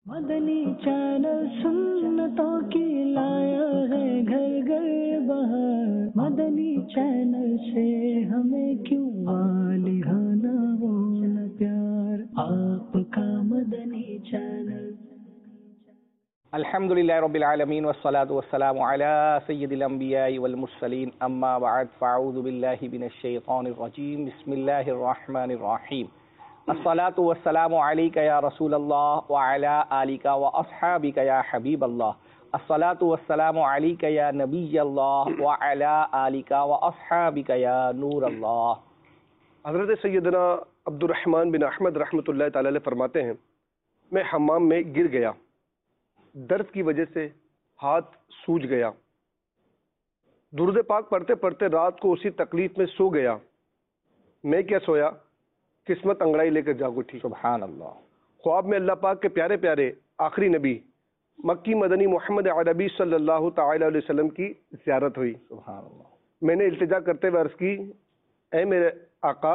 مدنی channel سنتوں کی لایا ہے گھر گھر بہار، مدنی چینل سے ہمیں کیوں والہانہ وہ نہ پیار، آپ کا مدنی چینل۔ الحمدللہ رب العالمین والصلاة والسلام علی سید الانبیاء والمرسلین، اما بعد فاعوذ باللہ من الشیطان الرجیم، بسم اللہ الرحمن الرحیم۔ الصلاة والسلام علیک یا رسول اللہ وعلی آلک واصحابک یا حبیب اللہ، الصلاة والسلام علیک یا نبی اللہ وعلی آلک واصحابک یا نور اللہ۔ حضرت سیدنا عبد الرحمن بن احمد رحمۃ اللہ تعالی علیہ فرماتے ہیں، میں حمام میں گر گیا، درد کی وجہ سے ہاتھ سوج گیا، درود پاک پڑھتے پڑھتے رات کو اسی تکلیف میں سو گیا، میں کیا سویا، قسمت انگڑائی لے کر جاگ اٹھی۔ سبحان اللہ۔ خواب میں اللہ پاک کے پیارے پیارے آخری نبی مکی مدنی محمد عربی صلی اللہ تعالی علیہ وسلم کی زیارت ہوئی۔ سبحان اللہ۔ میں نے التجا کرتے ہوئے عرض کی، اے میرے آقا،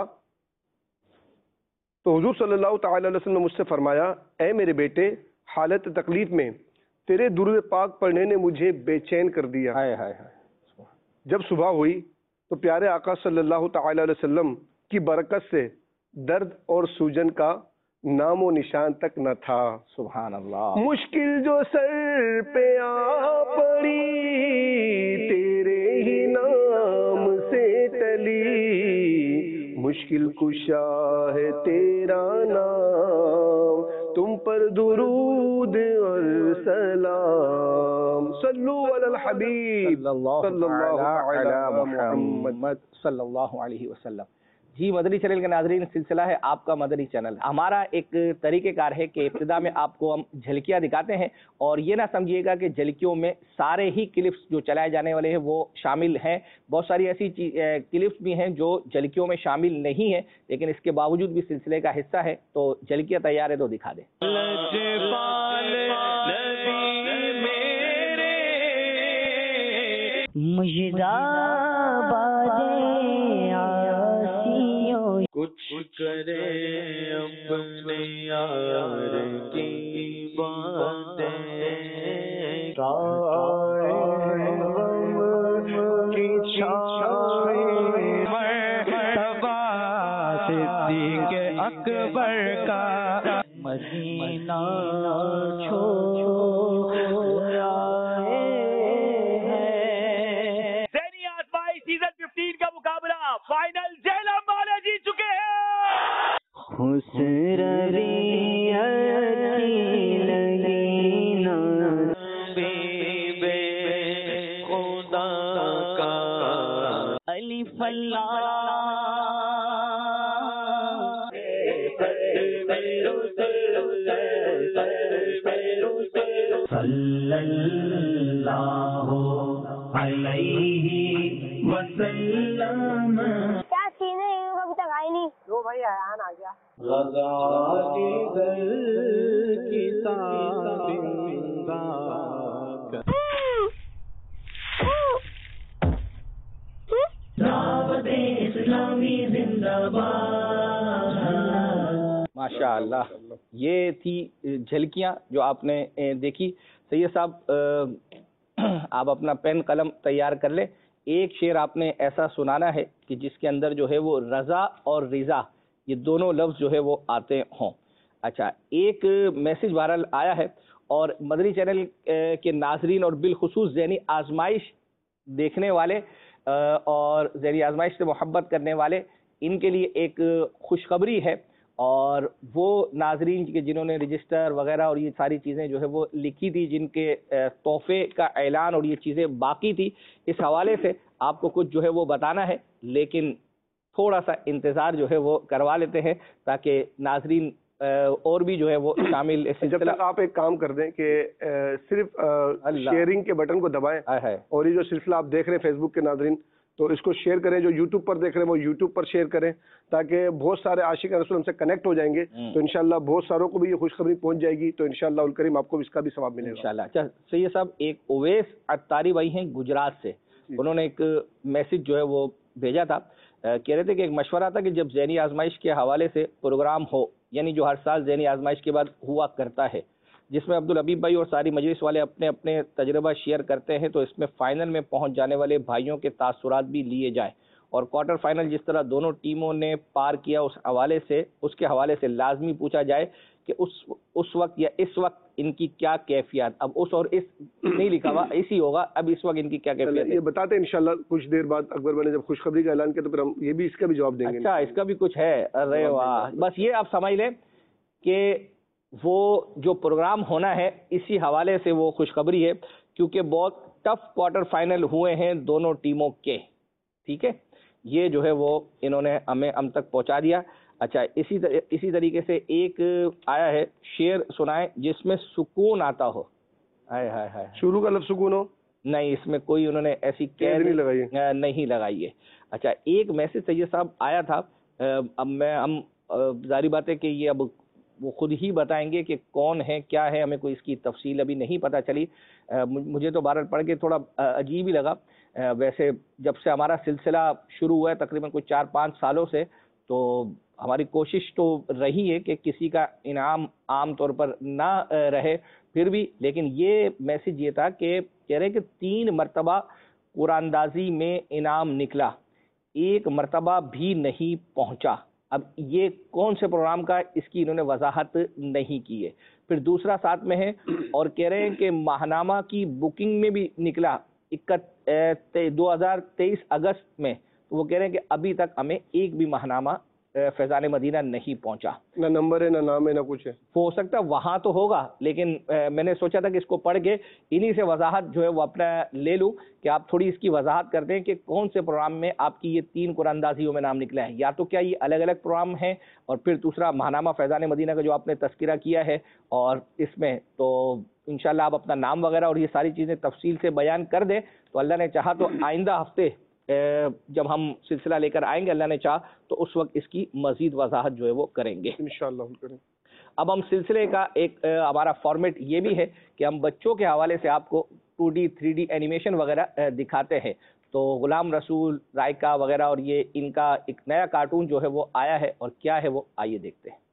تو حضور صلی اللہ تعالی علیہ وسلم نے مجھ سے فرمایا، اے میرے بیٹے، حالت تکلیف میں تیرے درود پاک پڑھنے نے مجھے بے چین کر دیا۔ جب صبح ہوئی تو پیارے آقا صلی اللہ تعالی علیہ وسلم کی برکت سے درد اور سوجن کا نام و نشان تک نہ تھا۔ سبحان اللہ۔ مشکل جو سر پہ آ پڑی تیرے ہی نام سے ٹلی، مشکل کشا ہے تیرا نام، تم پر درود اور سلام، صلو علی الحبیب صلی اللہ علی محمد صلی اللہ علیہ وسلم۔ جی مدنی چینل کے ناظرین، سلسلہ ہے آپ کا مدنی چینل۔ ہمارا ایک طریقہ کار ہے کہ ابتدا میں آپ کو ہم جھلکیاں دکھاتے ہیں، اور یہ نہ سمجھیے گا کہ جھلکیوں میں سارے ہی کلپس جو چلائے جانے والے ہیں وہ شامل ہیں، بہت ساری ایسی کلپس بھی ہیں جو جھلکیوں میں شامل نہیں ہیں، لیکن اس کے باوجود بھی سلسلے کا حصہ ہے، تو جھلکیاں تیار ہے تو دکھا دیں۔ کچھ کرے اپنے یار کی باتیں، کی مرتبہ صدیق اکبر کا مدینہ چھوڑا ہے۔ ذہنی آزمائی سیزن 15 کا مقابلہ فائنل جہلم والے جیت چکے ہیں۔ خدا کا الف اللہ صلی اللہ علیہ وسلم۔ کیا چیز ہے ابھی تک آئی نہیں؟ دو بھائی آیان آ گیا۔ غزہ کی دل کتاب دعوت اسلامی زندہ باد۔ ماشاء اللہ، یہ تھی جھلکیاں جو آپ نے دیکھی۔ سید صاحب، آپ اپنا پین قلم تیار کر لیں۔ ایک شعر آپ نے ایسا سنانا ہے کہ جس کے اندر جو ہے وہ رضا اور رضا یہ دونوں لفظ جو ہے وہ آتے ہوں۔ اچھا، ایک میسج وائرل آیا ہے، اور مدنی چینل کے ناظرین اور بالخصوص ذہنی آزمائش دیکھنے والے اور ذہنی آزمائش سے محبت کرنے والے، ان کے لیے ایک خوشخبری ہے، اور وہ ناظرین کے جنہوں نے رجسٹر وغیرہ اور یہ ساری چیزیں جو ہے وہ لکھی تھی، جن کے تحفے کا اعلان اور یہ چیزیں باقی تھی، اس حوالے سے آپ کو کچھ جو ہے وہ بتانا ہے، لیکن تھوڑا سا انتظار جو ہے وہ کروا لیتے ہیں تاکہ ناظرین اور بھی جو ہے وہ شامل۔ جب تک آپ ایک کام کر دیں کہ صرف شیئرنگ کے بٹن کو دبائیں، اور یہ جو سلسلہ آپ دیکھ رہے ہیں فیس بک کے ناظرین، تو اس کو شیئر کریں، جو یوٹیوب پر دیکھ رہے ہیں وہ یوٹیوب پر شیئر کریں، تاکہ بہت سارے عاشق رسول ہم سے کنیکٹ ہو جائیں گے، تو انشاءاللہ بہت ساروں کو بھی یہ خوشخبری پہنچ جائے گی، تو انشاءاللہ الکریم آپ کو اس کا بھی ثواب ملے گا انشاءاللہ۔ اچھا سید صاحب، ایک اویس عطاری بھائی ہیں گجرات سے، انہوں نے ایک میسج جو ہے وہ بھیجا تھا، کہہ رہے تھے کہ ایک مشورہ تھا کہ جب ذہنی آزمائش کے حوالے سے پروگرام ہو، یعنی جو ہر سال ذہنی آزمائش کے بعد ہوا کرتا ہے، جس میں عبدالحبیب بھائی اور ساری مجلس والے اپنے اپنے تجربہ شیئر کرتے ہیں، تو اس میں فائنل میں پہنچ جانے والے بھائیوں کے تاثرات بھی لیے جائیں، اور کوارٹر فائنل جس طرح دونوں ٹیموں نے پار کیا اس کے حوالے سے لازمی پوچھا جائے کہ اس وقت یا اس وقت ان کی کیا کیفیت، اب اس اور اس نہیں لکھا ہوا، اسی ہوگا، اب اس وقت ان کی کیا کیفیت ہے یہ بتاتے ہیں انشاءاللہ کچھ دیر بعد اکبر بھائی نے جب خوشخبری کا اعلان کیا تو پھر ہم یہ بھی اس کا بھی جواب دیں گے. اچھا اس کا بھی کچھ ہے، ارے واہ، بس یہ آپ سمجھ لیں کہ وہ جو پروگرام ہونا ہے اسی حوالے سے وہ خوشخبری ہے، کیونکہ بہت ٹف کوارٹر فائنل ہوئے ہیں دونوں ٹیموں کے، ٹھیک ہے، یہ جو ہے وہ انہوں نے ہم تک پہنچا دیا. اچھا اسی طریقے سے ایک آیا ہے، شعر سنائیں جس میں سکون آتا ہو. ہائے ہائے ہائے، شروع کا لفظ سکون ہو؟ نہیں، اس میں کوئی انہوں نے ایسی نہیں لگائی ہے. اچھا ایک میسج سید صاحب آیا تھا، اب ہم ظاہری بات ہے کہ یہ اب وہ خود ہی بتائیں گے کہ کون ہے کیا ہے، ہمیں کوئی اس کی تفصیل ابھی نہیں پتہ چلی. مجھے تو بہرحال پڑھ کے تھوڑا عجیب ہی لگا. ویسے جب سے ہمارا سلسلہ شروع ہوا ہے تقریباً کوئی 4-5 سالوں سے، تو ہماری کوشش تو رہی ہے کہ کسی کا انعام عام طور پر نہ رہے، پھر بھی لیکن یہ میسج یہ تھا کہ کہہ رہے کہ 3 مرتبہ قرآن اندازی میں انعام نکلا، 1 مرتبہ بھی نہیں پہنچا. اب یہ کون سے پروگرام کا، اس کی انہوں نے وضاحت نہیں کی ہے. پھر دوسرا ساتھ میں ہے اور کہہ رہے ہیں کہ ماہنامہ کی بکنگ میں بھی نکلا 2023 اگست میں، تو وہ کہہ رہے ہیں کہ ابھی تک ہمیں ایک بھی ماہنامہ فیضان مدینہ نہیں پہنچا، نہ نمبر ہے نہ نام ہے نہ کچھ ہے. ہو سکتا ہے وہاں تو ہوگا، لیکن میں نے سوچا تھا کہ اس کو پڑھ کے انہی سے وضاحت جو ہے وہ اپنا لے لوں کہ آپ تھوڑی اس کی وضاحت کرتے ہیں کہ کون سے پروگرام میں آپ کی یہ 3 قرآن اندازیوں میں نام نکلا ہے، یا تو کیا یہ الگ الگ پروگرام ہیں، اور پھر دوسرا ماہنامہ فیضان مدینہ کا جو آپ نے تذکرہ کیا ہے، اور اس میں تو انشاءاللہ آپ اپنا نام وغیرہ اور یہ ساری چیزیں تفصیل سے بیان کر دیں، تو اللہ نے چاہا تو آئندہ ہفتے جب ہم سلسلہ لے کر آئیں گے، اللہ نے چاہا تو اس وقت اس کی مزید وضاحت جو ہے وہ کریں گے انشاءاللہ کریں. اب ہم سلسلے کا ایک ہمارا فارمیٹ یہ بھی ہے کہ ہم بچوں کے حوالے سے آپ کو 2D 3D اینیمیشن وغیرہ دکھاتے ہیں. تو غلام رسول، رائکا وغیرہ اور یہ ان کا ایک نیا کارٹون جو ہے وہ آیا ہے، اور کیا ہے وہ آئیے دیکھتے ہیں.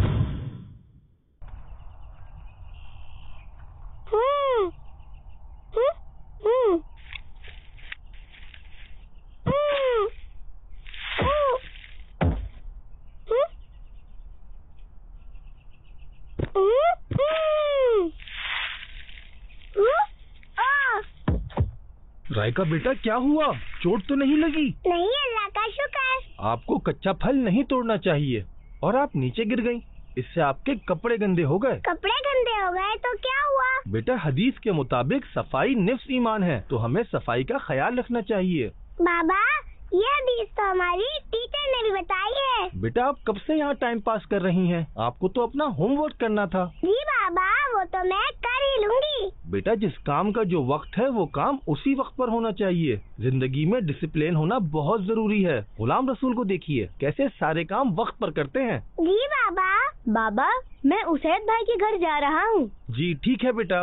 رائکا بیٹا کیا ہوا؟ چوٹ تو نہیں لگی؟ نہیں، اللہ کا شکر. آپ کو کچا پھل نہیں توڑنا چاہیے، اور آپ نیچے گر گئیں، اس سے آپ کے کپڑے گندے ہو گئے. کپڑے گندے ہو گئے تو کیا ہوا؟ بیٹا حدیث کے مطابق صفائی نفس ایمان ہے، تو ہمیں صفائی کا خیال رکھنا چاہیے. بابا یہ حدیث تو ہماری ٹیچر نے بھی بتائی ہے. بیٹا آپ کب سے یہاں ٹائم پاس کر رہی ہیں؟ آپ کو تو اپنا ہوم ورک کرنا تھا. جی بابا وہ تو میں کر ہی لوں گی. بیٹا جس کام کا جو وقت ہے وہ کام اسی وقت پر ہونا چاہیے. زندگی میں ڈسپلین ہونا بہت ضروری ہے. غلام رسول کو دیکھیے کیسے سارے کام وقت پر کرتے ہیں. جی بابا. بابا میں اسید بھائی کے گھر جا رہا ہوں. جی ٹھیک ہے بیٹا.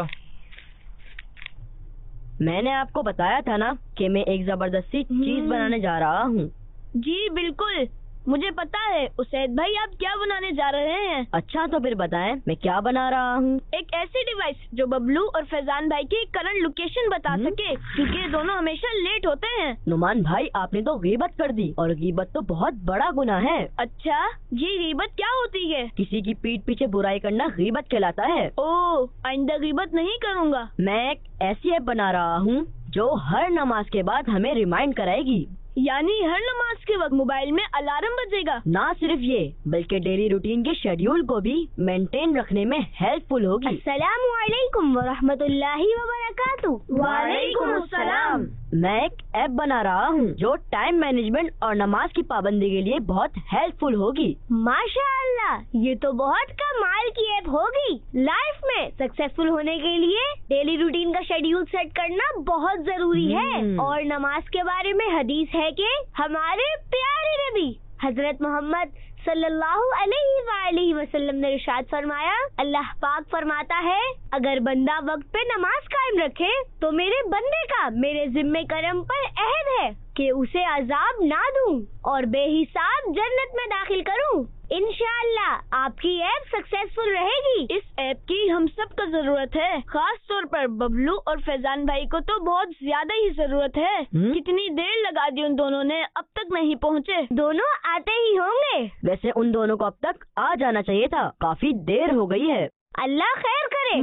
میں نے آپ کو بتایا تھا نا کہ میں ایک زبردستی چیز بنانے جا رہا ہوں. جی بالکل مجھے پتا ہے. اسید بھائی آپ کیا بنانے جا رہے ہیں؟ اچھا تو پھر بتائیں میں کیا بنا رہا ہوں. ایک ایسی ڈیوائس جو ببلو اور فیضان بھائی کی کرنٹ لوکیشن بتا سکے، کیونکہ یہ دونوں ہمیشہ لیٹ ہوتے ہیں. نعمان بھائی آپ نے تو غیبت کر دی، اور غیبت تو بہت بڑا گناہ ہے. اچھا جی غیبت کیا ہوتی ہے؟ کسی کی پیٹھ پیچھے برائی کرنا غیبت کہلاتا ہے. اوہ آئندہ غیبت نہیں کروں گا. میں ایک ایسی ایپ بنا رہا ہوں جو ہر نماز کے بعد ہمیں ریمائنڈ کرائے گی. یعنی ہر نماز کے وقت موبائل میں الارم بجے گا؟ نہ صرف یہ بلکہ ڈیلی روٹین کے شیڈیول کو بھی مینٹین رکھنے میں ہیلپ فل ہوگی. السلام علیکم ورحمۃ اللہ وبرکاتہ. وعلیکم السلام. میں ایک ایپ بنا رہا ہوں جو ٹائم مینجمنٹ اور نماز کی پابندی کے لیے بہت ہیلپ فل ہوگی. ماشاء اللہ یہ تو بہت کمال کی ایپ ہوگی. لائف میں سکسیسفل ہونے کے لیے ڈیلی روٹین کا شیڈیول سیٹ کرنا بہت ضروری ہے. اور نماز کے بارے میں حدیث ہے کہ ہمارے پیارے نبی حضرت محمد صلی اللہ علیہ وآلہ وسلم نے ارشاد فرمایا، اللہ پاک فرماتا ہے اگر بندہ وقت پہ نماز قائم رکھے تو میرے بندے کا میرے ذمہ کرم پر عہد ہے کہ اسے عذاب نہ دوں اور بے حساب جنت میں داخل کروں۔ انشاءاللہ آپ کی ایپ سکسیسفل رہے گی۔ اس ایپ کی ہم سب کو ضرورت ہے، خاص طور پر ببلو اور فیضان بھائی کو تو بہت زیادہ ہی ضرورت ہے۔ کتنی دیر لگا دی ان دونوں نے، اب تک نہیں پہنچے۔ دونوں آتے ہی ہوں گے۔ ویسے ان دونوں کو اب تک آ جانا چاہیے تھا، کافی دیر ہو گئی ہے۔ اللہ خیر کرے۔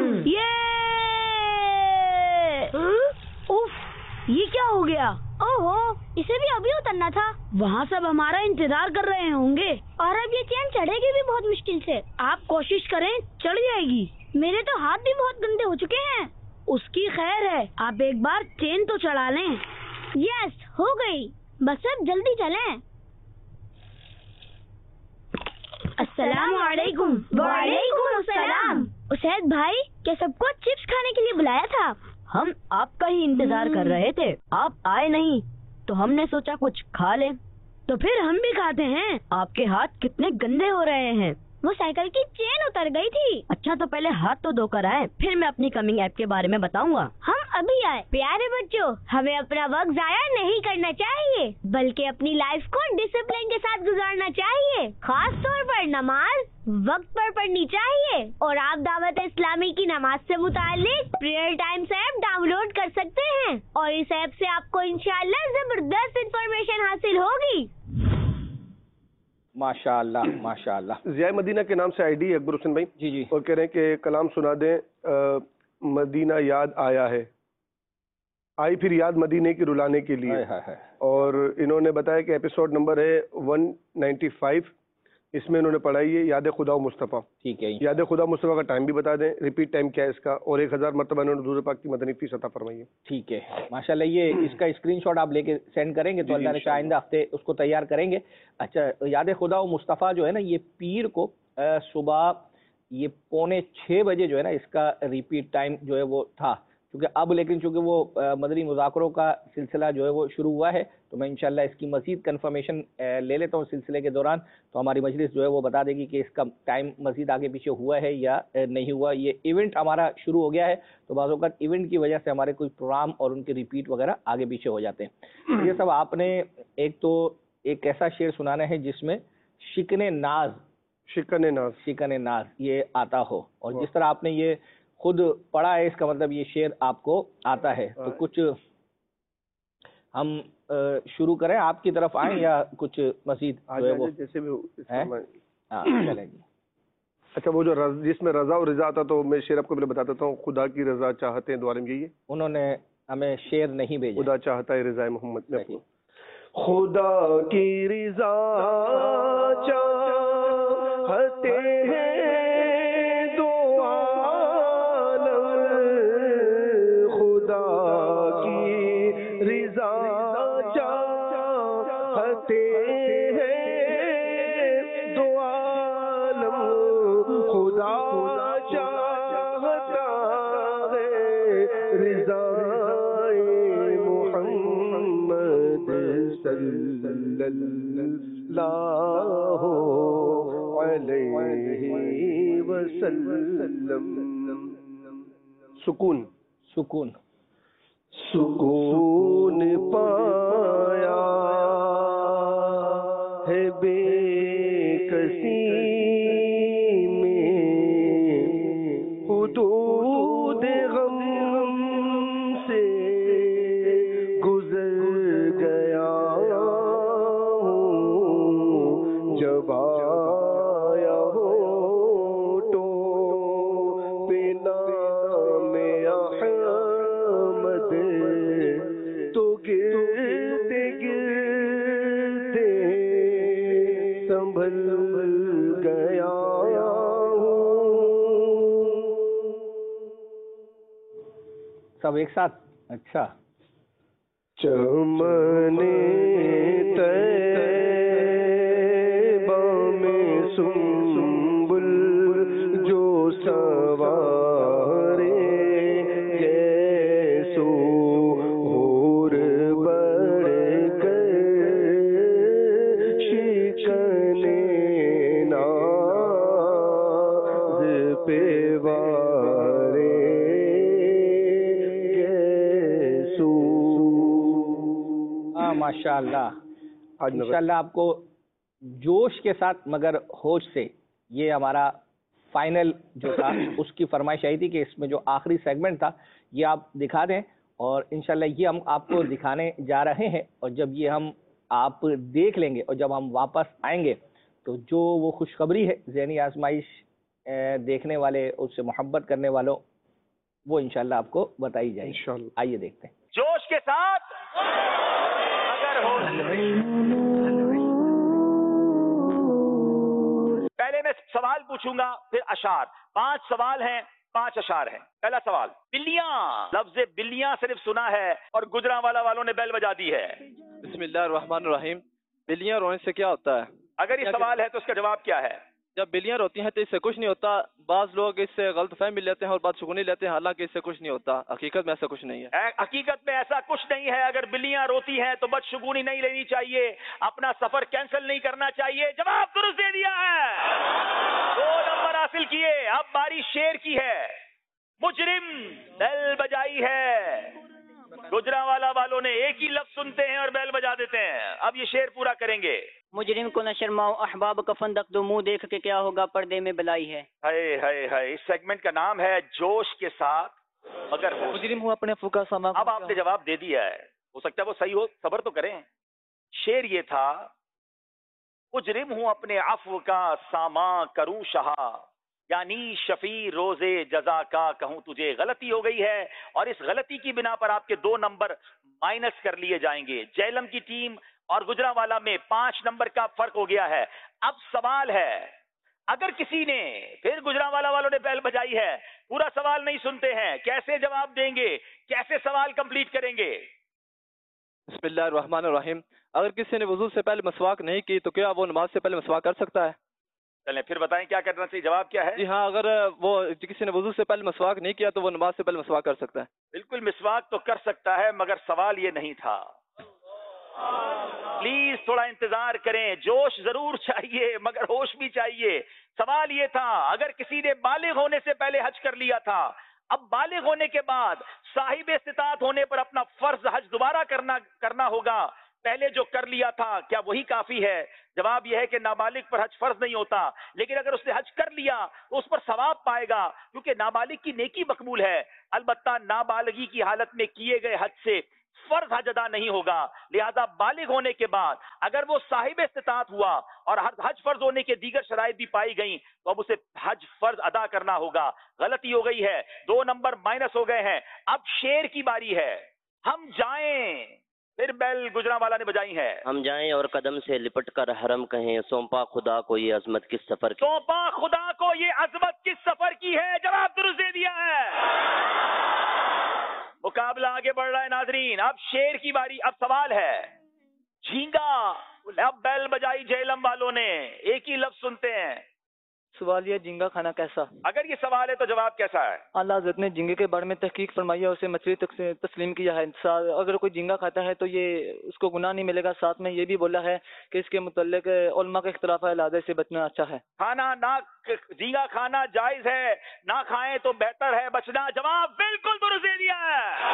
یہ کیا ہو گیا؟ اوہو، اسے بھی ابھی اترنا تھا۔ وہاں سب ہمارا انتظار کر رہے ہوں گے۔ اور اب یہ چین چڑھے گی بھی بہت مشکل سے۔ آپ کوشش کریں، چڑھ جائے گی۔ میرے تو ہاتھ بھی بہت گندے ہو چکے ہیں۔ اس کی خیر ہے، آپ ایک بار چین تو چڑھا لیں۔ یس، ہو گئی، بس اب جلدی چلیں۔ السلام علیکم۔ وعلیکم السلام۔ اسید بھائی، کیا سب کو چپس کھانے کے لیے بلایا تھا؟ ہم آپ کا ہی انتظار کر رہے تھے، آپ آئے نہیں تو ہم نے سوچا کچھ کھا لیں۔ تو پھر ہم بھی کھاتے ہیں۔ آپ کے ہاتھ کتنے گندے ہو رہے ہیں۔ وہ سائیکل کی چین اتر گئی تھی۔ اچھا تو پہلے ہاتھ تو دھو کر آئے، پھر میں اپنی کمنگ ایپ کے بارے میں بتاؤں گا۔ ہم ابھی آئے۔ پیارے بچوں، ہمیں اپنا وقت ضائع نہیں کرنا چاہیے، بلکہ اپنی لائف کو ڈسپلن کے ساتھ گزارنا چاہیے۔ خاص طور پر نماز وقت پر پڑھنی چاہیے۔ اور آپ دعوت اسلامی کی نماز سے متعلق prayer times app download کر سکتے ہیں، اور اس ایپ سے آپ کو انشاءاللہ زبردست انفارمیشن حاصل ہوگی۔ ماشاء اللہ ماشاء اللہ۔ ضیاء مدینہ کے نام سے آئی ڈی اکبر حسین بھائی جی اور کہہ رہے ہیں کہ کلام سنا دیں، مدینہ یاد آیا ہے، آئی پھر یاد مدینے کی رلانے کے لیے۔ اور انہوں نے بتایا کہ ایپیسوڈ نمبر ہے 195، اس میں انہوں نے پڑھائی ہے یاد خدا و مصطفیٰ۔ ٹھیک ہے، یاد خدا مصطفیٰ کا ٹائم بھی بتا دیں، ریپیٹ ٹائم کیا ہے اس کا، اور 1000 مرتبہ انہوں نے حضور پاک کی مدنی فیس عطا فرمائی ہے۔ ٹھیک ہے ماشاءاللہ۔ یہ اس کا اسکرین شاٹ آپ لے کے سینڈ کریں گے تو اللہ نے آئندہ ہفتے اس کو تیار کریں گے۔ اچھا، یاد خدا و مصطفیٰ جو ہے نا، یہ پیر کو صبح یہ 5:45 بجے جو ہے نا اس کا ریپیٹ ٹائم جو ہے وہ تھا، کیونکہ اب لیکن چونکہ وہ مدنی مذاکروں کا سلسلہ جو ہے وہ شروع ہوا ہے، تو میں انشاءاللہ اس کی مزید کنفرمیشن لے لیتا ہوں سلسلے کے دوران، تو ہماری مجلس جو ہے وہ بتا دے گی کہ اس کا ٹائم مزید آگے پیچھے ہوا ہے یا نہیں ہوا۔ یہ ایونٹ ہمارا شروع ہو گیا ہے، تو بعض اوقات ایونٹ کی وجہ سے ہمارے کوئی پروگرام اور ان کے ریپیٹ وغیرہ آگے پیچھے ہو جاتے ہیں۔ یہ سب آپ نے ایک ایسا شعر سنانا ہے جس میں شکن ناز یہ آتا ہو، اور جس طرح آپ نے یہ خود پڑھا ہے، اس کا مطلب یہ شعر آپ کو آتا ہے۔ تو کچھ ہم شروع کریں، آپ کی طرف آئیں یا کچھ مزید جیسے بھی چلیں جی۔ اچھا، وہ جو جس میں رضا اور رضا آتا، تو میں شعر آپ کو پہلے بتا دیتا ہوں۔ خدا کی رضا چاہتے ہیں، دو عالم یہی ہے۔ انہوں نے ہمیں شعر نہیں بھیجا، خدا چاہتا ہے رضا محمد میں۔ خدا کی رضا چاہتے ہیں دو عالم، خدا کی رضا چاہتے ہیں دو عالم، خدا چاہتا ہے رضا محمد صلی اللہ علیہ وسلم۔ سکون پایا ہے بے کسی میں، حدود غم سے گزر گیا ہوں، جب آیا ہو تو نام احمد، تو گرتے گرتے سنبھل گیا ہوں۔ سب ایک ساتھ؟ اچھا۔ چمنے طیبہ میں سنبل جو سوارے گیسو حور بڑھ کر شکن ناز پہ وارے گیسو۔ माशाअल्लाह। आज नजर इंशाल्लाह आपको जोश के साथ मगर होश से, ये हमारा फाइनल जो था उसकी फरमाइश आई थी कि इसमें जो आखिरी सेगमेंट था ये आप दिखा दें, और इंशाल्लाह ये हम आपको दिखाने जा रहे हैं। और जब ये हम आप देख लेंगे और जब हम वापस आएंगे तो जो वो खुशखबरी है ज़हनी आजमाइश देखने वाले, उससे मोहब्बत करने वालों, वो इंशाल्लाह आपको बताई जाएगी। इंशाल्लाह। आइए देखते हैं। जोश के साथ अगर हो। पहले मैं सवाल पूछूंगा फिर अशार। 5 सवाल हैं, 5 अशार हैं। पहला सवाल, बिल्लियां। लफ्ज बिल्लियां सिर्फ सुना है और गुजरांवाला वालों ने बेल बजा दी है। बिस्मिल्लाहिर्रहमानिर्रहीम। बिल्लियां रोने से क्या होता है? अगर ये सवाल है तो इसका जवाब क्या है? जब बिल्लियां रोती हैं तो इससे कुछ नहीं होता। बाज लोग इससे गलत फहमी लेते हैं और बदशगुनी लेते हैं, हालांकि इससे कुछ नहीं होता। हकीकत में ऐसा कुछ नहीं है। हकीकत में ऐसा कुछ नहीं है। अगर बिल्लियां रोती हैं तो बदशगुनी नहीं लेनी चाहिए, अपना सफर कैंसिल नहीं करना चाहिए। जवाब दुरुस्त दे दिया है, 2 नंबर हासिल किए। अब बारी शेर की है। मुजरिम बेल बजाई है। गुजरांवाला वालों ने एक ही लफ्ज सुनते हैं और बेल बजा देते हैं। अब ये शेर पूरा करेंगे। मुजरिम को न शर्माओ, अहबाब कफन रख दो, मुंह देख के क्या होगा, पर्दे में बलाई है। हाय हाय हाय। इस सेगमेंट का नाम है जोश के साथ मगर होश। मुजरिम हूँ अपने फुका सामा। अब आपने जवाब दे दिया है, हो सकता है वो सही हो, सब्र तो करें। शेर ये था, मुजरिम हूँ अपने अफ़्व का सामा करूं शहा, यानी शफी रोजे जजा का कहूं तुझे। गलती हो गई है और इस गलती की बिना पर आपके 2 नंबर माइनस कर लिए जाएंगे। झेलम की टीम और गुजरांवाला में 5 नंबर का फर्क हो गया है। अब सवाल है, अगर किसी ने, फिर गुजरांवाला वालों ने बेल बजाई है, पूरा सवाल नहीं सुनते हैं, कैसे जवाब देंगे, कैसे सवाल कंप्लीट करेंगे? बिस्मिल्लाहिर्रहमानिर्रहीम। अगर किसी ने वुजू से पहले मसवाक नहीं की तो क्या वो नमाज से पहले मसवाक कर सकता है? चलें फिर बताएं क्या करना चाहिए, जवाब क्या है? जी हाँ, अगर वो किसी ने वुजू से पहले मसवाक नहीं किया तो वो नमाज से पहले मसवाक कर सकता है। बिल्कुल मिसवाक तो कर सकता है, मगर सवाल ये नहीं था। प्लीज थोड़ा इंतजार करें। जोश जरूर चाहिए मगर होश भी चाहिए। सवाल ये था, अगर किसी ने बालिग होने से पहले हज कर लिया था, अब बालिग होने के बाद साहिब इस्तिताअत होने पर अपना फर्ज हज दोबारा करना होगा। पहले जो कर लिया था क्या वही काफी है? जवाब यह है कि नाबालिग पर हज फर्ज नहीं होता, लेकिन अगर उसने हज कर लिया तो उस पर सवाब पाएगा, क्योंकि नाबालिग की नेकी मकबूल है। अलबत्ता नाबालिगी की हालत में किए गए हज से फर्ज हज अदा नहीं होगा। लिहाजा बालिग होने के बाद अगर वो साहिब इस्तिताअत हुआ और हज फर्ज होने के दीगर शराइत भी पाई गई तो अब उसे हज फर्ज अदा करना होगा। गलती हो गई है, 2 नंबर माइनस हो गए हैं। अब शेर की बारी है। हम जाएं, फिर बेल गुजरांवाला ने बजाई है। हम जाएं और कदम से लिपट कर हरम कहें, सौंपा खुदा को ये अजमत किस सफर की। सौंपा खुदा को ये अजमत किस सफर की है। जवाब दुरुस्त दे दिया है। मुकाबला आगे बढ़ रहा है नाजरीन। अब शेर की बारी। अब सवाल है, झींगा। अब बेल बजाई झेलम वालों ने, एक ही लफ्ज सुनते हैं। सवाल ये, झींगा खाना कैसा? अगर ये सवाल है तो जवाब कैसा है? अल्लाह हज़रत ने झींगे के बारे में तहकीक फरमाई है, उसे मछली तक से तस्लीम किया है। अगर कोई झींगा खाता है तो ये उसको गुनाह नहीं मिलेगा। साथ में ये भी बोला है कि इसके मुतल्लिक उलमा का इख्तिलाफ है, लादे से बचना अच्छा है। खाना ना, झींगा खाना जायज है, ना खाएं तो बेहतर है बचना। जवाब बिल्कुल दुरुस्त दे दिया है।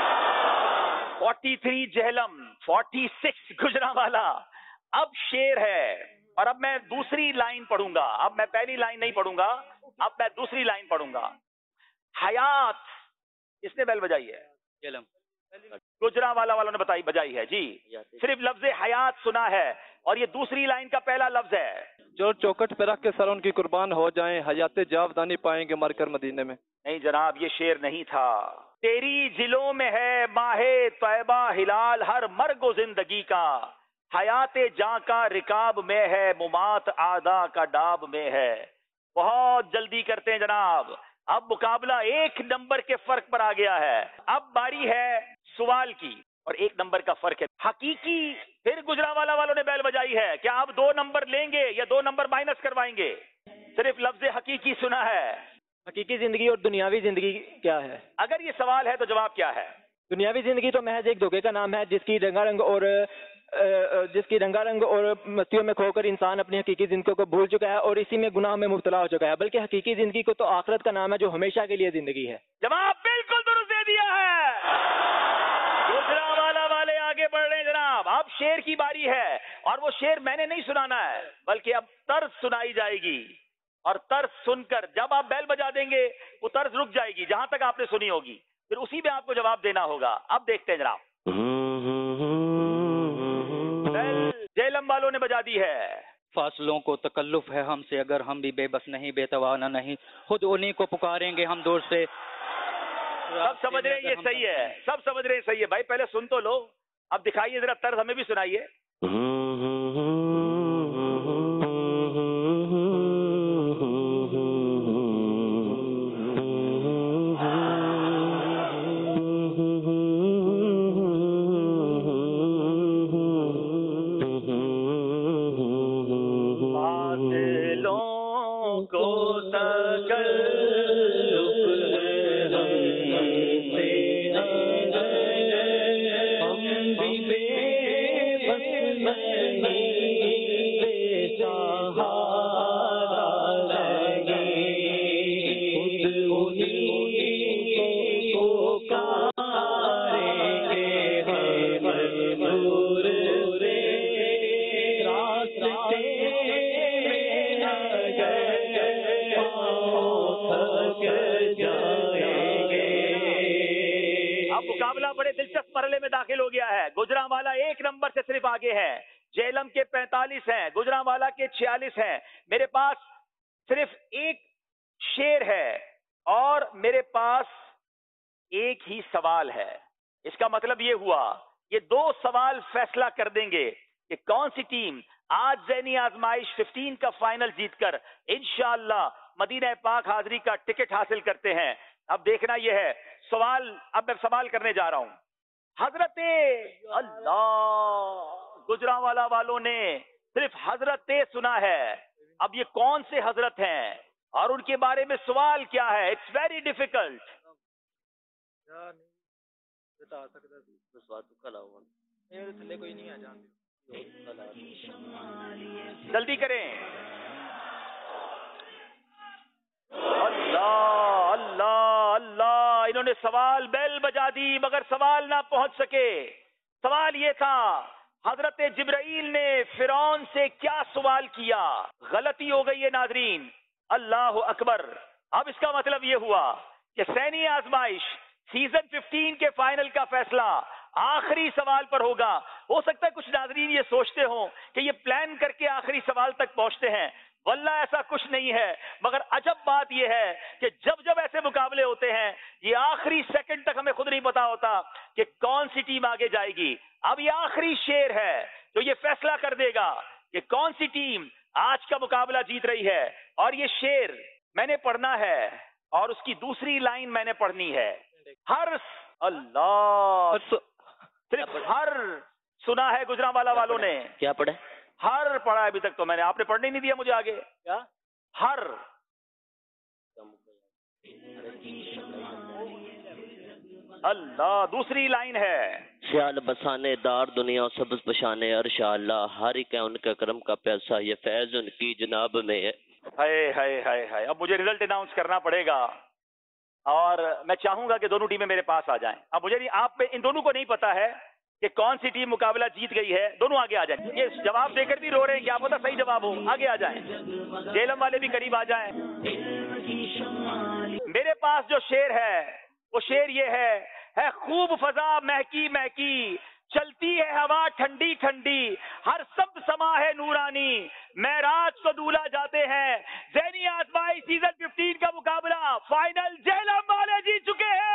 43 झेलम, 46 गुजरांवाला। अब शेर है और अब मैं दूसरी लाइन पढ़ूंगा। अब मैं पहली लाइन नहीं पढ़ूंगा, अब मैं दूसरी लाइन पढ़ूंगा। हयात, इसने बेल बजाई है। झेलम गुजरांवाला वालों ने बजाई है जी। सिर्फ लफ्ज हयात सुना है और ये दूसरी लाइन का पहला लफ्ज है। जो चौकट पे रख के सर उनकी कुर्बान हो जाएं, हयात जावदानी पाएंगे मरकर मदीने में। नहीं जनाब, ये शेर नहीं था। तेरी जिलों में है माहे तैबा हिलाल, हर मर्गो जिंदगी का हयात जां का रिकाब में है, मुमात आदा का डाब में है। बहुत जल्दी करते हैं जनाब। अब मुकाबला 1 नंबर के फर्क पर आ गया है। अब बारी है सवाल की और 1 नंबर का फर्क है। हकीकी, फिर गुजरांवाला वालों ने बेल बजाई है। क्या आप 2 नंबर लेंगे या 2 नंबर माइनस करवाएंगे? सिर्फ लफ्ज हकीकी सुना है। हकीकी जिंदगी और दुनियावी जिंदगी क्या है? अगर ये सवाल है तो जवाब क्या है? दुनियावी जिंदगी तो महज एक धोखे का नाम है, जिसकी रंगारंग और मस्तियों में खोकर इंसान अपनी हकीकी जिंदगी को भूल चुका है और इसी में गुनाह में मुब्तला हो चुका है। बल्कि हकीकी जिंदगी को तो आखिरत का नाम है, जो हमेशा के लिए जिंदगी है। जवाब बिल्कुल दुरुस्त दे दिया है। गुजरांवाला वाले आगे बढ़ रहे हैं जनाब। अब شعر کی باری ہے، اور وہ شعر میں نے نہیں سنانا ہے بلکہ اب طرز سنائی جائے گی، اور طرز سن کر جب آپ بیل بجا دیں گے وہ طرز رک جائے گی جہاں تک آپ نے سنی ہوگی، پھر اسی میں آپ کو جواب دینا ہوگا۔ اب دیکھتے ہیں جناب، بیل جیلم والوں نے بجا دی ہے۔ فاصلوں کو تکلف ہے ہم سے، اگر ہم بھی بے بس نہیں، بے توانا نہیں، خود انہی کو پکاریں گے ہم دور سے۔ سب سمجھ رہے ہیں یہ صحیح ہے، سب سمجھ رہے ہیں صحیح ہے بھائی، پہلے سن تو لو، اب دکھائیے ذرا طرز، ہمیں بھی سنائیے۔ مقابلہ بڑے دلچسپ مرحلے میں داخل ہو گیا ہے۔ گجرانوالا 1 نمبر سے صرف آگے ہے، جیلم کے 45 ہیں، گجرانوالا کے 46 ہیں۔ میرے پاس صرف ایک شعر ہے اور میرے پاس ایک ہی سوال ہے۔ اس کا مطلب یہ ہوا یہ 2 سوال فیصلہ کر دیں گے کہ کون سی ٹیم آج ذہنی آزمائش 15 کا فائنل جیت کر انشاءاللہ مدینہ پاک حاضری کا ٹکٹ حاصل کرتے ہیں۔ اب دیکھنا یہ ہے سوال، اب میں سوال کرنے جا رہا ہوں۔ حضرت اللہ، گجرانوالا والوں نے صرف حضرت سنا ہے، اب یہ کون سے حضرت ہیں اور ان کے بارے میں سوال کیا ہے؟ It's very difficult. جلدی کریں۔ اللہ اللہ اللہ، انہوں نے سوال بیل بجا دی مگر سوال نہ پہنچ سکے۔ سوال یہ تھا حضرت جبرائیل نے فرعون سے کیا سوال کیا؟ غلطی ہو گئی ہے ناظرین، اللہ اکبر۔ اب اس کا مطلب یہ ہوا کہ ذہنی آزمائش سیزن 15 کے فائنل کا فیصلہ آخری سوال پر ہوگا۔ ہو سکتا ہے کچھ ناظرین یہ سوچتے ہوں کہ یہ پلان کر کے آخری سوال تک پہنچتے ہیں، واللہ ایسا کچھ نہیں ہے، مگر عجب بات یہ ہے کہ جب جب ایسے مقابلے ہوتے ہیں یہ آخری سیکنڈ تک ہمیں خود نہیں پتا ہوتا کہ کون سی ٹیم آگے جائے گی۔ اب یہ آخری شعر ہے جو یہ فیصلہ کر دے گا کہ کون سی ٹیم آج کا مقابلہ جیت رہی ہے، اور یہ شعر میں نے پڑھنا ہے اور اس کی دوسری لائن میں نے پڑھنی ہے۔ ہر اللہ، صرف ہر سنا ہے گجرانوالا والوں نے۔ کیا پڑھے؟ ہر پڑھا ہے ابھی تک تو میں نے، آپ نے پڑھنے نہیں دیا مجھے آگے۔ کیا ہر؟ اللہ، دوسری لائن ہے۔ خیال بسانے دار دنیا سبز پشانے ارشا اللہ، ہر ایک ہے ان کا کرم کا پیسہ، یہ فیض ان کی جناب میں ہے۔ ہائے، اب مجھے رزلٹ اناؤنس کرنا پڑے گا اور میں چاہوں گا کہ دونوں ٹیمیں میرے پاس آ جائیں۔ اب مجھے آپ پہ ان دونوں کو نہیں پتا ہے کہ کون سی ٹیم مقابلہ جیت گئی ہے، دونوں آگے آ جائیں۔ یہ جواب دے کر بھی رو رہے ہیں، کیا پتہ صحیح جواب ہو، آگے آ جائیں۔ جیلم والے بھی قریب آ جائیں۔ میرے پاس جو شعر ہے وہ شعر یہ ہے خوب فضا مہکی مہکی، چلتی ہے ہوا ٹھنڈی ٹھنڈی، ہر سب سما ہے نورانی، معراج کو دولہا جاتے ہیں۔ ذہنی آزمائش سیزن 15 کا مقابلہ فائنل جہلم والے جیت چکے ہیں۔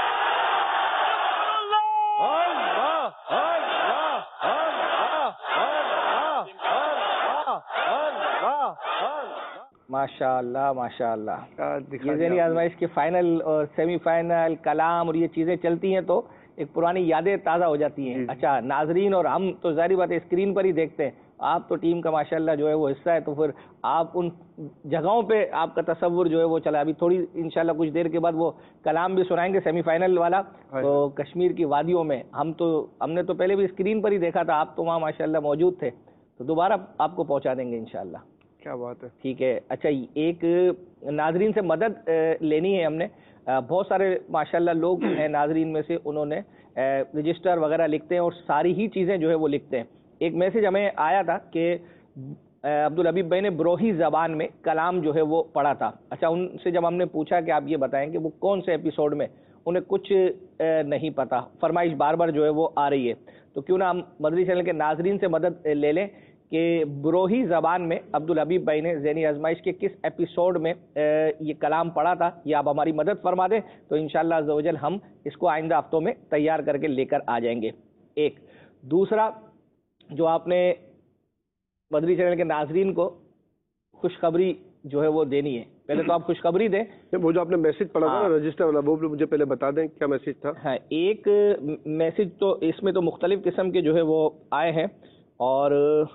ماشاء اللہ ماشاء اللہ۔ یہ ذہنی آزمائش کے فائنل اور سیمی فائنل کلام اور یہ چیزیں چلتی ہیں تو ایک پرانی یادیں تازہ ہو جاتی ہیں۔ اچھا ناظرین اور ہم تو ظاہری بات ہے اسکرین پر ہی دیکھتے ہیں، آپ تو ٹیم کا ماشاءاللہ جو ہے وہ حصہ ہے، تو پھر آپ ان جگہوں پہ آپ کا تصور جو ہے وہ چلا۔ ابھی تھوڑی انشاءاللہ کچھ دیر کے بعد وہ کلام بھی سنائیں گے سیمی فائنل والا، تو کشمیر کی وادیوں میں ہم نے تو پہلے بھی اسکرین پر ہی دیکھا تھا، آپ تو وہاں ماشاءاللہ موجود تھے، تو دوبارہ آپ کو پہنچا دیں گے انشاءاللہ۔ کیا بات ہے، ٹھیک ہے۔ اچھا ایک ناظرین سے مدد لینی ہے ہم نے، بہت سارے ماشاءاللہ لوگ ہیں ناظرین میں سے، انہوں نے رجسٹر وغیرہ لکھتے ہیں اور ساری ہی چیزیں جو ہے وہ لکھتے ہیں. ایک میسج ہمیں آیا تھا کہ عبدالحبیب بھائی نے بروہی زبان میں کلام جو ہے وہ پڑھا تھا. اچھا, ان سے جب ہم نے پوچھا کہ آپ یہ بتائیں کہ وہ کون سے ایپیسوڈ میں, انہیں کچھ نہیں پتا. فرمائش بار بار جو ہے وہ آ رہی ہے, تو کیوں نہ ہم مدنی چینل کے ناظرین سے مدد لے لیں کہ بروہی زبان میں عبدالحبیب بھائی نے ذہنی آزمائش کے کس ایپیسوڈ میں یہ کلام پڑھا تھا. یہ آپ ہماری مدد فرما دیں تو انشاءاللہ عز و جل ہم اس کو آئندہ ہفتوں میں تیار کر کے لے کر آ جائیں گے. ایک دوسرا جو آپ نے مدنی چینل کے ناظرین کو خوشخبری جو ہے وہ دینی ہے, پہلے تو آپ خوشخبری دیں. وہ جو آپ نے میسج پڑھا تھا نا رجسٹر والا, وہ مجھے پہلے بتا دیں کیا میسج تھا. ہاں, ایک میسج تو اس میں تو مختلف قسم کے جو ہے وہ آئے ہیں, اور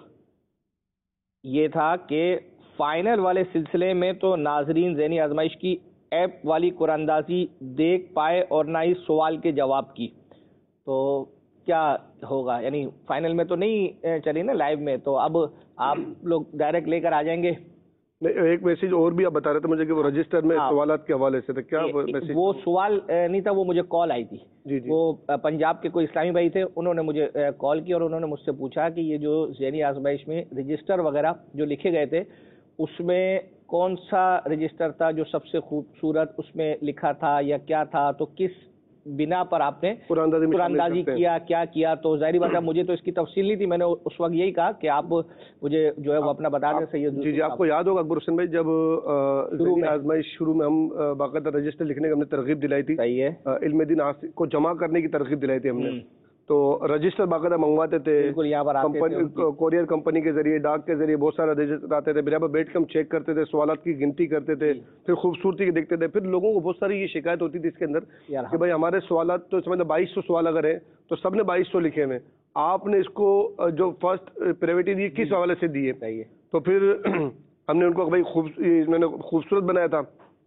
یہ تھا کہ فائنل والے سلسلے میں تو ناظرین ذہنی آزمائش کی ایپ والی قرآن اندازی دیکھ پائے اور نہ ہی سوال کے جواب کی, تو کیا ہوگا؟ یعنی فائنل میں تو نہیں چلی نا لائیو میں, تو اب آپ لوگ ڈائریکٹ لے کر آ جائیں گے. ایک میسج اور بھی آپ بتا رہے تھے مجھے کہ وہ رجسٹر میں سوالات کے حوالے سے تھا, کیا میسج؟ وہ سوال نہیں تھا, وہ مجھے کال آئی تھی. وہ پنجاب کے کوئی اسلامی بھائی تھے, انہوں نے مجھے کال کی اور انہوں نے مجھ سے پوچھا کہ یہ جو ذہنی آزمائش میں رجسٹر وغیرہ جو لکھے گئے تھے اس میں کون سا رجسٹر تھا جو سب سے خوبصورت اس میں لکھا تھا یا کیا تھا, تو کس بنا پر آپ نے قرآن اندازی کیا کیا. تو ظاہری بات ہے مجھے تو اس کی تفصیل نہیں تھی, میں نے اس وقت یہی کہا کہ آپ مجھے جو ہے وہ اپنا بتا دیں. سید جی آپ کو یاد ہوگا اکبر حسین بھائی, جب آزمائش شروع میں ہم باقاعدہ رجسٹر لکھنے کی ہم نے ترغیب دلائی تھی, علم دین کو جمع کرنے کی ترغیب دلائی تھی ہم نے, تو رجسٹر باقاعدہ منگواتے تھے کوریئر کمپنی کے ذریعے, ڈاک کے ذریعے بہت سارے رجسٹر آتے تھے. پھر بیٹھ کے ہم چیک کرتے تھے, سوالات کی گنتی کرتے تھے, پھر خوبصورتی کے دیکھتے تھے. پھر لوگوں کو بہت ساری یہ شکایت ہوتی تھی اس کے اندر کہ بھائی ہمارے سوالات تو سمجھ 2200 سوال اگر ہیں تو سب نے 2200 لکھے ہوئے, آپ نے اس کو جو فرسٹ پریورٹی دی کس حوالے سے دی ہے. تو پھر ہم نے ان کو بھائی میں نے خوبصورت بنایا تھا,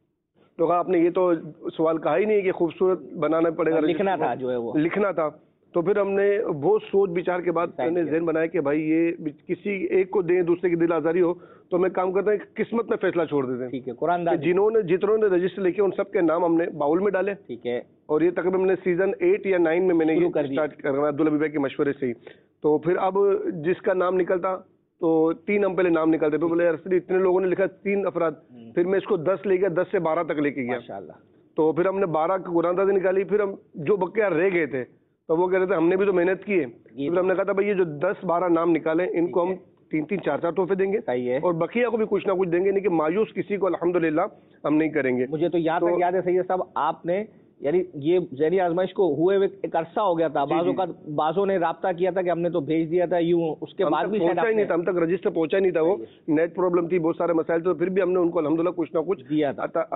تو کہا آپ نے یہ تو سوال کہا ہی نہیں کہ خوبصورت بنانا پڑے گا, لکھنا تھا جو ہے وہ لکھنا تھا. تو پھر ہم نے بہت سوچ بچار کے بعد میں نے ذہن بنایا کہ بھائی یہ کسی ایک کو دیں دوسرے کی دل آزاری ہو, تو میں کام کرتا ہوں قسمت میں فیصلہ چھوڑ دیتے ہیں. ٹھیک ہے, قرآن جتنوں نے رجسٹر لکھے ان سب کے نام ہم نے باؤل میں ڈالے. ٹھیک ہے, اور یہ تقریباً ہم نے سیزن 8 یا 9 میں نے یہ اسٹارٹ کرنا عبدالحبیب بھائی کے مشورے سے ہی. تو پھر اب جس کا نام نکلتا تو 3 ہم پہلے نام نکلتے, پھر بولے یار اتنے لوگوں نے لکھا 3 افراد, پھر میں اس کو 10 لے گیا, 10 سے 12 تک لے کے گیا. تو پھر ہم نے 12 قرآن اندازی نکالی. پھر ہم جو بقیہ رہ گئے تھے تو وہ کہہ رہے تھے ہم نے بھی تو محنت کی ہے, پھر ہم نے کہا تھا بھائی یہ جو 10-12 نام نکالیں ان کو ہم 3-3 4-4 تحفے دیں گے اور بقیہ کو بھی کچھ نہ کچھ دیں گے, نہیں کہ مایوس کسی کو الحمدللہ ہم نہیں کریں گے. مجھے تو یہاں تک یاد ہے سید صاحب, آپ نے یعنی یہ ذہنی آزمائش کو ہوئے ایک عرصہ ہو گیا تھا, بعضوں نے رابطہ کیا تھا کہ ہم نے تو بھیج دیا تھا یوں, اس کے بعد بھی پہنچا ہی نہیں تھا, ہم تک رجسٹر پہنچا ہی نہیں تھا, وہ نیٹ پرابلم تھی, بہت سارے مسائل تھے, پھر بھی ہم نے ان کو الحمدللہ کچھ نہ کچھ دیا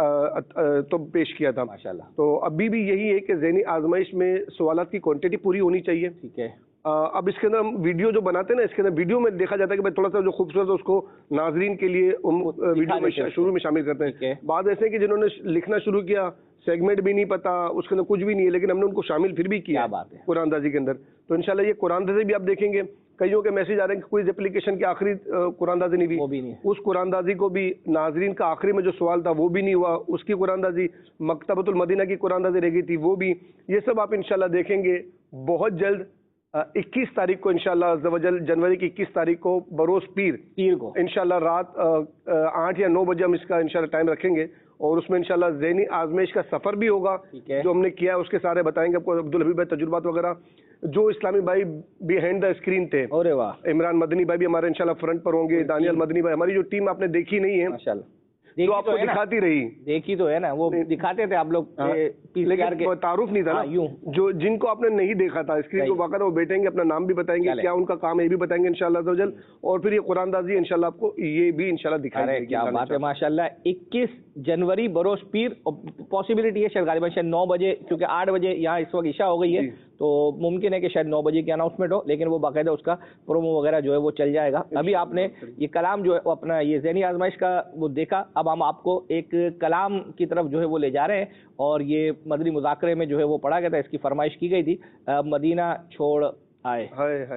تھا تو پیش کیا تھا ماشاءاللہ. تو ابھی بھی یہی ہے کہ ذہنی آزمائش میں سوالات کی کوانٹٹی پوری ہونی چاہیے. ٹھیک ہے, اب اس کے اندر ہم ویڈیو جو بناتے ہیں نا, اس کے اندر ویڈیو میں دیکھا جاتا ہے کہ بھائی تھوڑا سا جو خوبصورت ہے اس کو ناظرین کے لیے ویڈیو میں شروع میں شامل کرتے ہیں. بعض ایسے کہ جنہوں نے لکھنا شروع کیا, سیگمنٹ بھی نہیں پتا, اس کے اندر کچھ بھی نہیں ہے, لیکن ہم نے ان کو شامل پھر بھی کیا قرآن اندازی کے اندر. تو انشاءاللہ یہ قرآن اندازی بھی آپ دیکھیں گے, کئیوں کے میسج آ رہے ہیں کہ کوئی اپلیکیشن کے آخری قرآن اندازی نہیں ہوئی, اس قرآن اندازی کو بھی ناظرین کا آخری میں جو سوال تھا وہ بھی نہیں ہوا, اس کی قرآن اندازی مکتبۃ المدینہ کی قرآن اندازی رہ گئی تھی وہ بھی. یہ سب آپ انشاءاللہ دیکھیں گے بہت جلد. 21 تاریخ کو انشاءاللہ عز و جل, جنوری کی 21 تاریخ کو بروز پیر کو انشاءاللہ رات 8 یا 9 بجے ہم اس کا انشاءاللہ ٹائم رکھیں گے, اور اس میں انشاءاللہ ذہنی آزمائش کا سفر بھی ہوگا جو ہم نے کیا ہے, اس کے سارے بتائیں گے آپ کو. عبدالحبیب بھائی تجربات وغیرہ, جو اسلامی بھائی بیہائنڈ دا اسکرین تھے, عمران مدنی بھائی بھی ہمارے انشاءاللہ فرنٹ پر ہوں گے, دانیال مدنی بھائی, ہماری جو ٹیم آپ نے دیکھی نہیں ہے ماشاءاللہ, جو آپ کو دکھاتی رہی, دیکھی تو ہے نا, وہ دکھاتے تھے آپ لوگ, لیکن تعارف نہیں تھا نا, جو جن کو آپ نے نہیں دیکھا تھا اسکرین کو واقعہ وہ بیٹھیں گے, اپنا نام بھی بتائیں گے, کیا ان کا کام ہے یہ بھی بتائیں گے انشاءاللہ عز و جل, اور پھر یہ قرآن اندازی انشاءاللہ آپ کو یہ بھی انشاءاللہ دکھائیں گے. کیا بات ہے ماشاءاللہ. 21 جنوری بروز پیر, پاسبلٹی ہے شاید غالباً 9 بجے, کیونکہ 8 بجے یہاں اس وقت عشاء ہو گئی ہے, تو ممکن ہے کہ شاید 9 بجے کی اناؤنسمنٹ ہو, لیکن وہ باقاعدہ اس کا پرومو وغیرہ جو ہے وہ چل جائے گا. ابھی آپ نے یہ کلام جو ہے اپنا یہ ذہنی آزمائش کا وہ دیکھا, اب ہم آپ کو ایک کلام کی طرف جو ہے وہ لے جا رہے ہیں, اور یہ مدنی مذاکرے میں جو ہے وہ پڑھا گیا تھا, اس کی فرمائش کی گئی تھی, مدینہ چھوڑ آئے.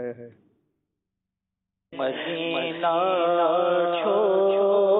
مدینہ چھوڑ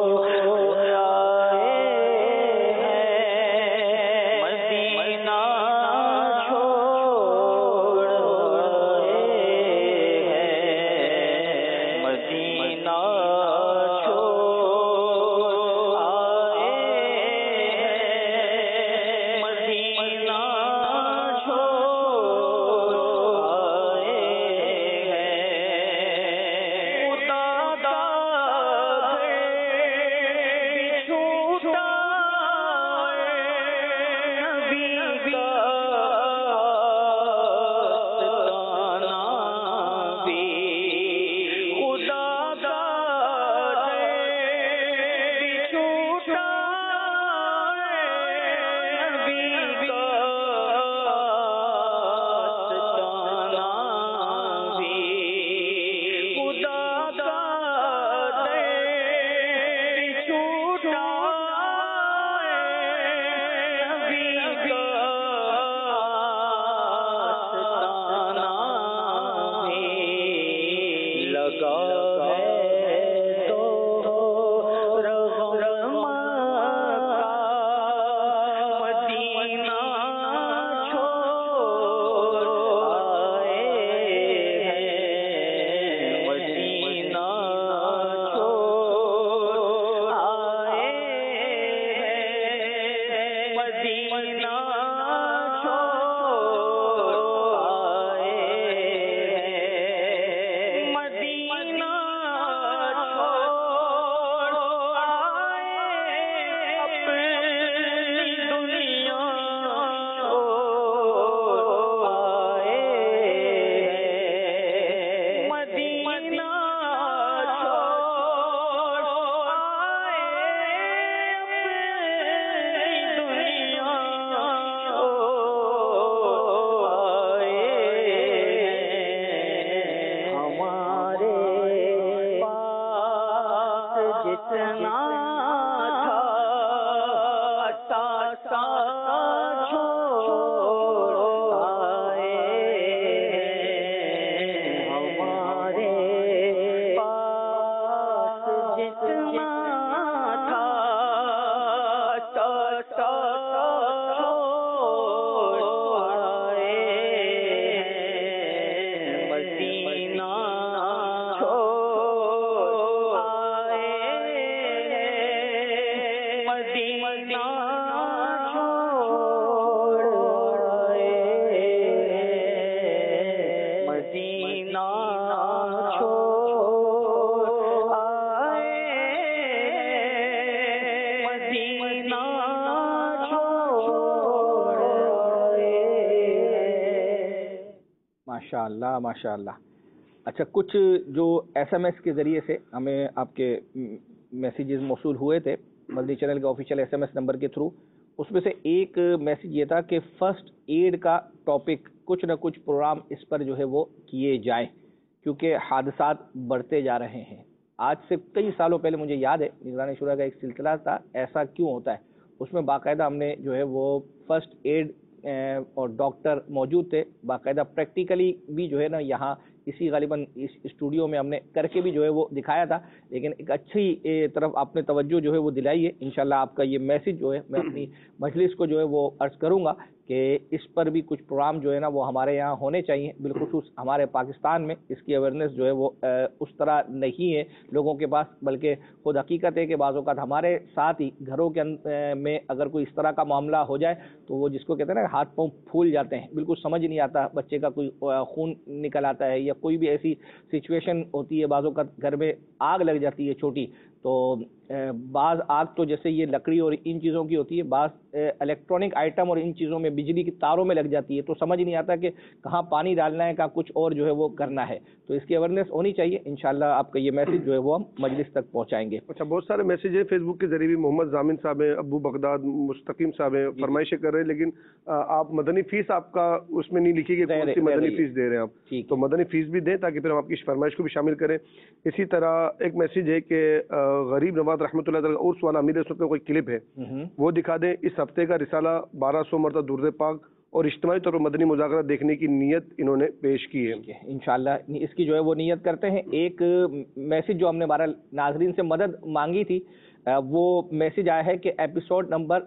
माशाअल्लाह माशाअल्लाह। अच्छा, कुछ जो SMS के ज़रिए से हमें आपके मैसेजेस मौसूल हुए थे मदनी चैनल के ऑफिशियल SMS नंबर के थ्रू, उसमें से एक मैसेज ये था कि फर्स्ट एड का टॉपिक कुछ न कुछ प्रोग्राम इस पर जो है वो किए जाएं, क्योंकि हादसात बढ़ते जा रहे हैं। आज से कई सालों पहले मुझे याद है निगरानी शुरा का एक सिलसिला था, ऐसा क्यों होता है, उसमें बाकायदा हमने जो है वो फर्स्ट एड और डॉक्टर मौजूद थे, बाकायदा प्रैक्टिकली भी जो है ना यहाँ इसी गालिबन इस स्टूडियो में हमने करके भी जो है वो दिखाया था। लेकिन एक अच्छी तरफ आपने तवज्जो जो है वो दिलाई है। इंशाल्लाह आपका ये मैसेज जो है मैं अपनी मजलिस को जो है वो अर्ज करूँगा कि इस पर भी कुछ प्रोग्राम जो है ना वो हमारे यहाँ होने चाहिए, बिलखुसूस हमारे पाकिस्तान में इसकी अवेयरनेस जो है वो उस तरह नहीं है लोगों के पास, बल्कि खुद हकीकत है कि बाज़ औक़ात हमारे साथ ही घरों के में अगर कोई इस तरह का मामला हो जाए तो वो जिसको कहते हैं ना हाथ पाँव फूल जाते हैं, बिल्कुल समझ नहीं आता, बच्चे का कोई खून निकल आता है या कोई भी ऐसी सिचुएशन होती है, बाज़ औक़ात घर में आग लग जाती है छोटी, तो बाज़ आग तो जैसे ये लकड़ी और इन चीज़ों की होती है, बाज़ इलेक्ट्रॉनिक आइटम और इन चीज़ों में बिजली की तारों में लग जाती है, तो समझ नहीं आता कि कहाँ पानी डालना है, कहाँ कुछ और जो है वो करना है। तो इसकी अवेयरनेस होनी चाहिए। इंशाल्लाह आपका ये मैसेज जो है वो हम मजलिस तक पहुँचाएंगे। अच्छा, बहुत सारे मैसेज हैं फेसबुक के जरिए भी। मोहम्मद जामिन साहब हैं, अबू बगदाद मुस्तकीम साहब हैं, फरमाइशें कर रहे हैं, लेकिन आप मदनी फीस आपका उसमें नहीं लिखी कि कौन सी मदनी फीस दे रहे हैं आप, तो मदनी फीस भी दें ताकि फिर हम आपकी फरमाइश को भी शामिल करें। इसी तरह एक मैसेज है कि गरीब नवाज रहमतुल्लाह अलैह और वाला अमीर सुन्नत का कोई क्लिप है वो दिखा दें। इस हफ्ते का रिसाला 1200 मरतबा दुरूद पाक और इज्तिमाई तौर पर मदनी मुज़ाकरा देखने की नीयत इन्होंने पेश की है। इंशाल्लाह इसकी जो है वो नीयत करते हैं। एक मैसेज जो हमने 12 नाजरीन से मदद मांगी थी, वो मैसेज आया है कि एपिसोड नंबर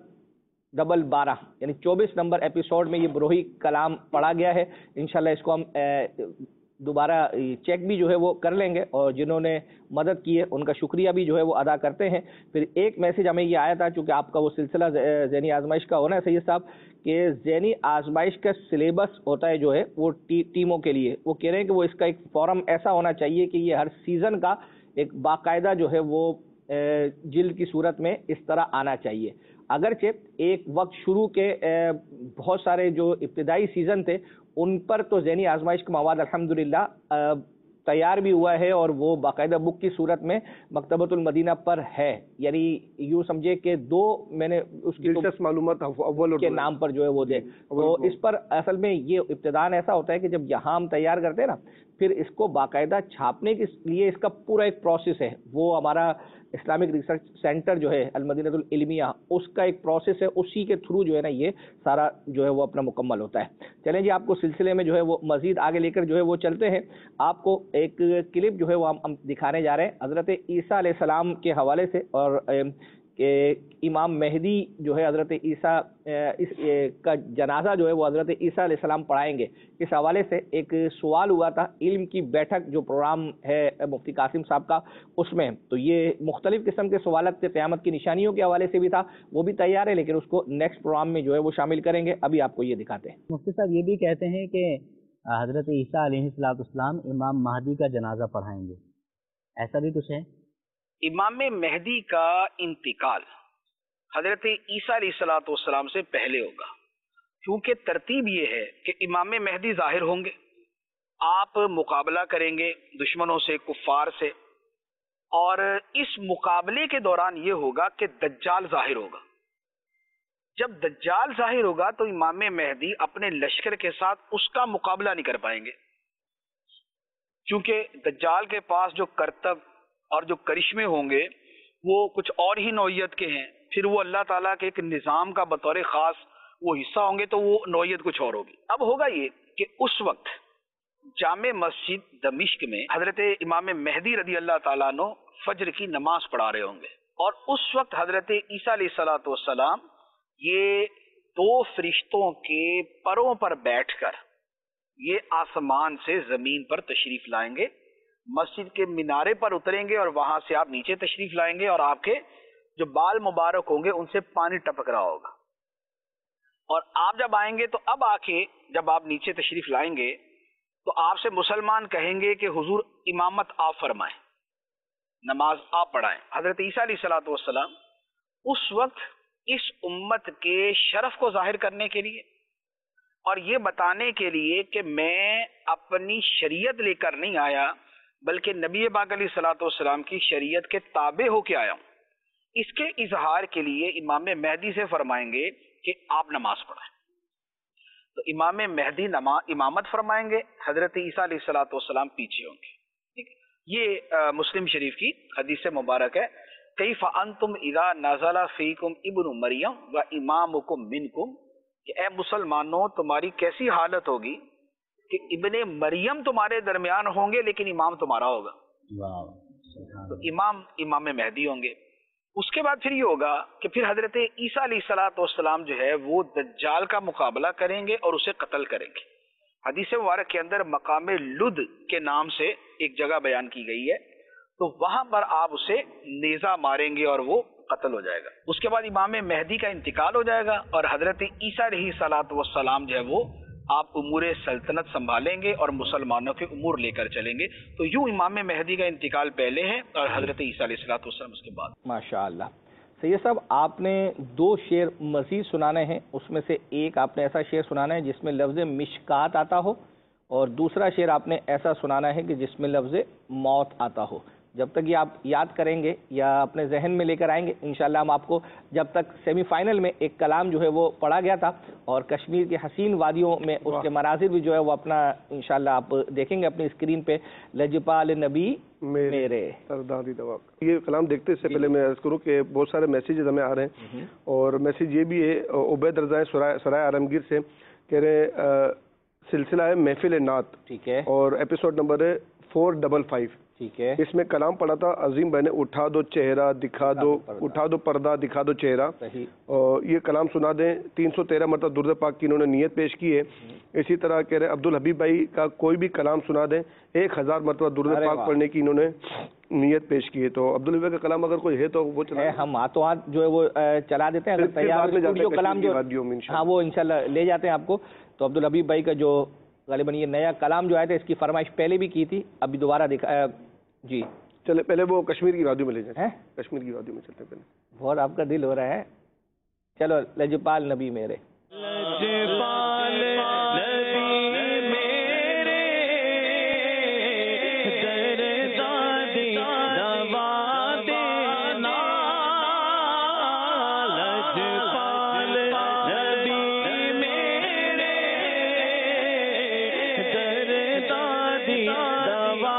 12 यानी 24 नंबर एपिसोड में ये बरोही कलाम पढ़ा गया है। इंशाल्लाह इसको हम दोबारा चेक भी जो है वो कर लेंगे और जिन्होंने मदद की है उनका शुक्रिया भी जो है वो अदा करते हैं। फिर एक मैसेज हमें ये आया था, चूँकि आपका वो सिलसिला ज़हनी आजमाइश का होना है सैयद साहब, कि ज़हनी आजमाइश का सिलेबस होता है जो है वो टीमों के लिए, वो कह रहे हैं कि वो इसका एक फॉर्म ऐसा होना चाहिए कि ये हर सीज़न का एक बाकायदा जो है वो जिल्द की सूरत में इस तरह आना चाहिए। अगरचे एक वक्त शुरू के बहुत सारे जो इब्तिदाई सीज़न थे उन पर तो ज़हनी आजमाइश का मवाद अल्हम्दुलिल्लाह तैयार भी हुआ है और वो बाकायदा बुक की सूरत में मकतबतुल मदीना पर है, यानी यूँ समझे कि 2 मैंने उसकी दिलचस्प मालूमात अव्वल के नाम पर जो है वो दे। तो इस पर असल में ये इब्तिदान ऐसा होता है कि जब यहाँ हम तैयार करते हैं ना, फिर इसको बाकायदा छापने के लिए इसका पूरा एक प्रोसेस है। वो हमारा इस्लामिक रिसर्च सेंटर जो है अल-मदीनतुल इल्मिया, उसका एक प्रोसेस है, उसी के थ्रू जो है ना ये सारा जो है वो अपना मुकम्मल होता है। चलें जी, आपको सिलसिले में जो है वो मज़ीद आगे लेकर जो है वो चलते हैं। आपको एक क्लिप जो है वो हम दिखाने जा रहे हैं हज़रत ईसा अलैहिस्सलाम के हवाले से, और कि इमाम मेहदी जो है हज़रत ईसा का जनाजा जो है वो हज़रत ईसा अलैहिस्सलाम पढ़ाएंगे। इस हवाले से एक सवाल हुआ था इल्म की बैठक जो प्रोग्राम है मुफ्ती कासिम साहब का, उसमें तो ये मुख्तलिफ किस्म के सवालत थे, क़यामत की निशानियों के हवाले से भी था, वो भी तैयार है, लेकिन उसको नेक्स्ट प्रोग्राम में जो है वो शामिल करेंगे। अभी आपको ये दिखाते हैं। मुफ्ती साहब ये भी कहते हैं कि हज़रत ईसा अलैहिस्सलाम इमाम महदी का जनाजा पढ़ाएंगे, ऐसा भी कुछ है? इमाम मेहदी का इंतकाल हजरत ईसा अलैहिस्सलाम से पहले होगा, क्योंकि तरतीब ये है कि इमाम मेहदी जाहिर होंगे, आप मुकाबला करेंगे दुश्मनों से, कुफ्फार से, और इस मुकाबले के दौरान ये होगा कि दज्जाल जाहिर होगा। जब दज्जाल जाहिर होगा तो इमाम मेहदी अपने लश्कर के साथ उसका मुकाबला नहीं कर पाएंगे, क्योंकि दज्जाल के पास जो करतब और जो करिश्मे होंगे वो कुछ और ही नौइयत के हैं, फिर वो अल्लाह ताला के एक निज़ाम का बतौर ख़ास वो हिस्सा होंगे, तो वो नौइयत कुछ और होगी। अब होगा ये कि उस वक्त जामे मस्जिद दमिश्क में हजरत इमाम मेहदी रदी अल्लाह ताला अन्हु फज्र की नमाज पढ़ा रहे होंगे, और उस वक्त हजरत ईसा अलैहिस्सलाम ये 2 फरिश्तों के परों पर बैठकर ये आसमान से जमीन पर तशरीफ लाएंगे, मस्जिद के मीनारे पर उतरेंगे और वहां से आप नीचे तशरीफ लाएंगे, और आपके जो बाल मुबारक होंगे उनसे पानी टपक रहा होगा। और आप जब आएंगे तो अब आके जब आप नीचे तशरीफ लाएंगे तो आपसे मुसलमान कहेंगे कि हुजूर इमामत आप फरमाएं, नमाज आप पढ़ाएं। हजरत ईसा अलैहिस्सलाम उस वक्त इस उम्मत के शरफ को जाहिर करने के लिए اور یہ بتانے کے لیے کہ میں اپنی شریعت لے کر نہیں آیا بلکہ نبی پاک علیہ الصلوۃ والسلام کی شریعت کے تابع ہو کے آیا ہوں. اس کے اظہار کے لیے امام مہدی سے فرمائیں گے کہ آپ نماز پڑھیں. تو امام مہدی امامت فرمائیں گے, حضرت عیسیٰ علیہ الصلوۃ والسلام پیچھے ہوں گے. یہ مسلم شریف کی حدیث مبارک ہے. کیف انتم اذا نزل فیکم ابن مریم و امامکم منکم, کہ اے مسلمانوں تمہاری کیسی حالت ہوگی کہ ابن مریم تمہارے درمیان ہوں گے لیکن امام تمہارا ہوگا. تو امام مہدی ہوں گے. اس کے بعد پھر یہ ہوگا کہ پھر حضرت عیسیٰ علیہ الصلوۃ والسلام جو ہے وہ دجال کا مقابلہ کریں گے اور اسے قتل کریں گے. حدیث مبارک کے اندر مقام لد کے نام سے ایک جگہ بیان کی گئی ہے, تو وہاں پر آپ اسے نیزہ ماریں گے اور وہ قتل ہو جائے گا. اس کے بعد امام مہدی کا انتقال ہو جائے گا اور حضرت عیسیٰ علیہ الصلوۃ والسلام جو ہے وہ آپ امور سلطنت سنبھالیں گے اور مسلمانوں کے امور لے کر چلیں گے. تو یوں امام مہدی کا انتقال پہلے ہے اور حضرت عیسیٰ علیہ الصلوۃ والسلام اس کے بعد. ماشاءاللہ. سید صاحب آپ نے 2 شعر مزید سنانے ہیں, اس میں سے ایک آپ نے ایسا شعر سنانا ہے جس میں لفظ مشکات آتا ہو, اور دوسرا شعر آپ نے ایسا سنانا ہے کہ جس میں لفظ موت آتا ہو. جب تک یہ آپ یاد کریں گے یا اپنے ذہن میں لے کر آئیں گے انشاءاللہ ہم آپ کو, جب تک سیمی فائنل میں ایک کلام جو ہے وہ پڑھا گیا تھا اور کشمیر کے حسین وادیوں میں اس کے مناظر بھی جو ہے وہ اپنا انشاءاللہ آپ دیکھیں گے اپنی اسکرین پہ, لجپال نبی میرے سرداری دوا. یہ کلام دیکھتے سے پہلے میں عرض کروں کہ بہت سارے میسیجز ہمیں آ رہے ہیں, اور میسیج یہ بھی ہے عبید رضا سرائے عالمگیر سے, کہہ رہے سلسلہ ہے محفل نعت, ٹھیک ہے, اور ایپیسوڈ نمبر ہے 455. ٹھیک ہے. اس میں کلام پڑھا تھا عظیم بھائی نے, اٹھا دو چہرہ دکھا دو, اٹھا دو پردہ دکھا دو چہرہ. اور یہ کلام سنا دیں. 313 مرتبہ درود پاک کی انہوں نے نیت پیش کی ہے. اسی طرح کہہ رہے عبد الحبیب بھائی کا کوئی بھی کلام سنا دیں, 1000 مرتبہ درود پاک پڑھنے کی انہوں نے نیت پیش کی ہے. تو عبد الحبیب کا کلام اگر کوئی ہے تو وہ چلا, ہم ہاتھوں ہاتھ جو ہے وہ چلا دیتے ہیں. اگر تیار کلام جو ہاں وہ انشاءاللہ لے جاتے ہیں آپ کو. تو عبد الحبیب بھائی کا جو غالباً یہ نیا کلام جو آیا تھا اس کی فرمائش پہلے بھی کی تھی, ابھی دوبارہ دکھایا. جی چلے پہلے وہ کشمیر کی وادیوں میں لے جائیں, کشمیر کی وادیوں میں چلتے پہلے. بہت آپ کا دل ہو رہا ہے. چلو لجپال نبی میرے, لجپال نبی میرے, درد دوا دینا, لجپال نبی میرے, درد دوا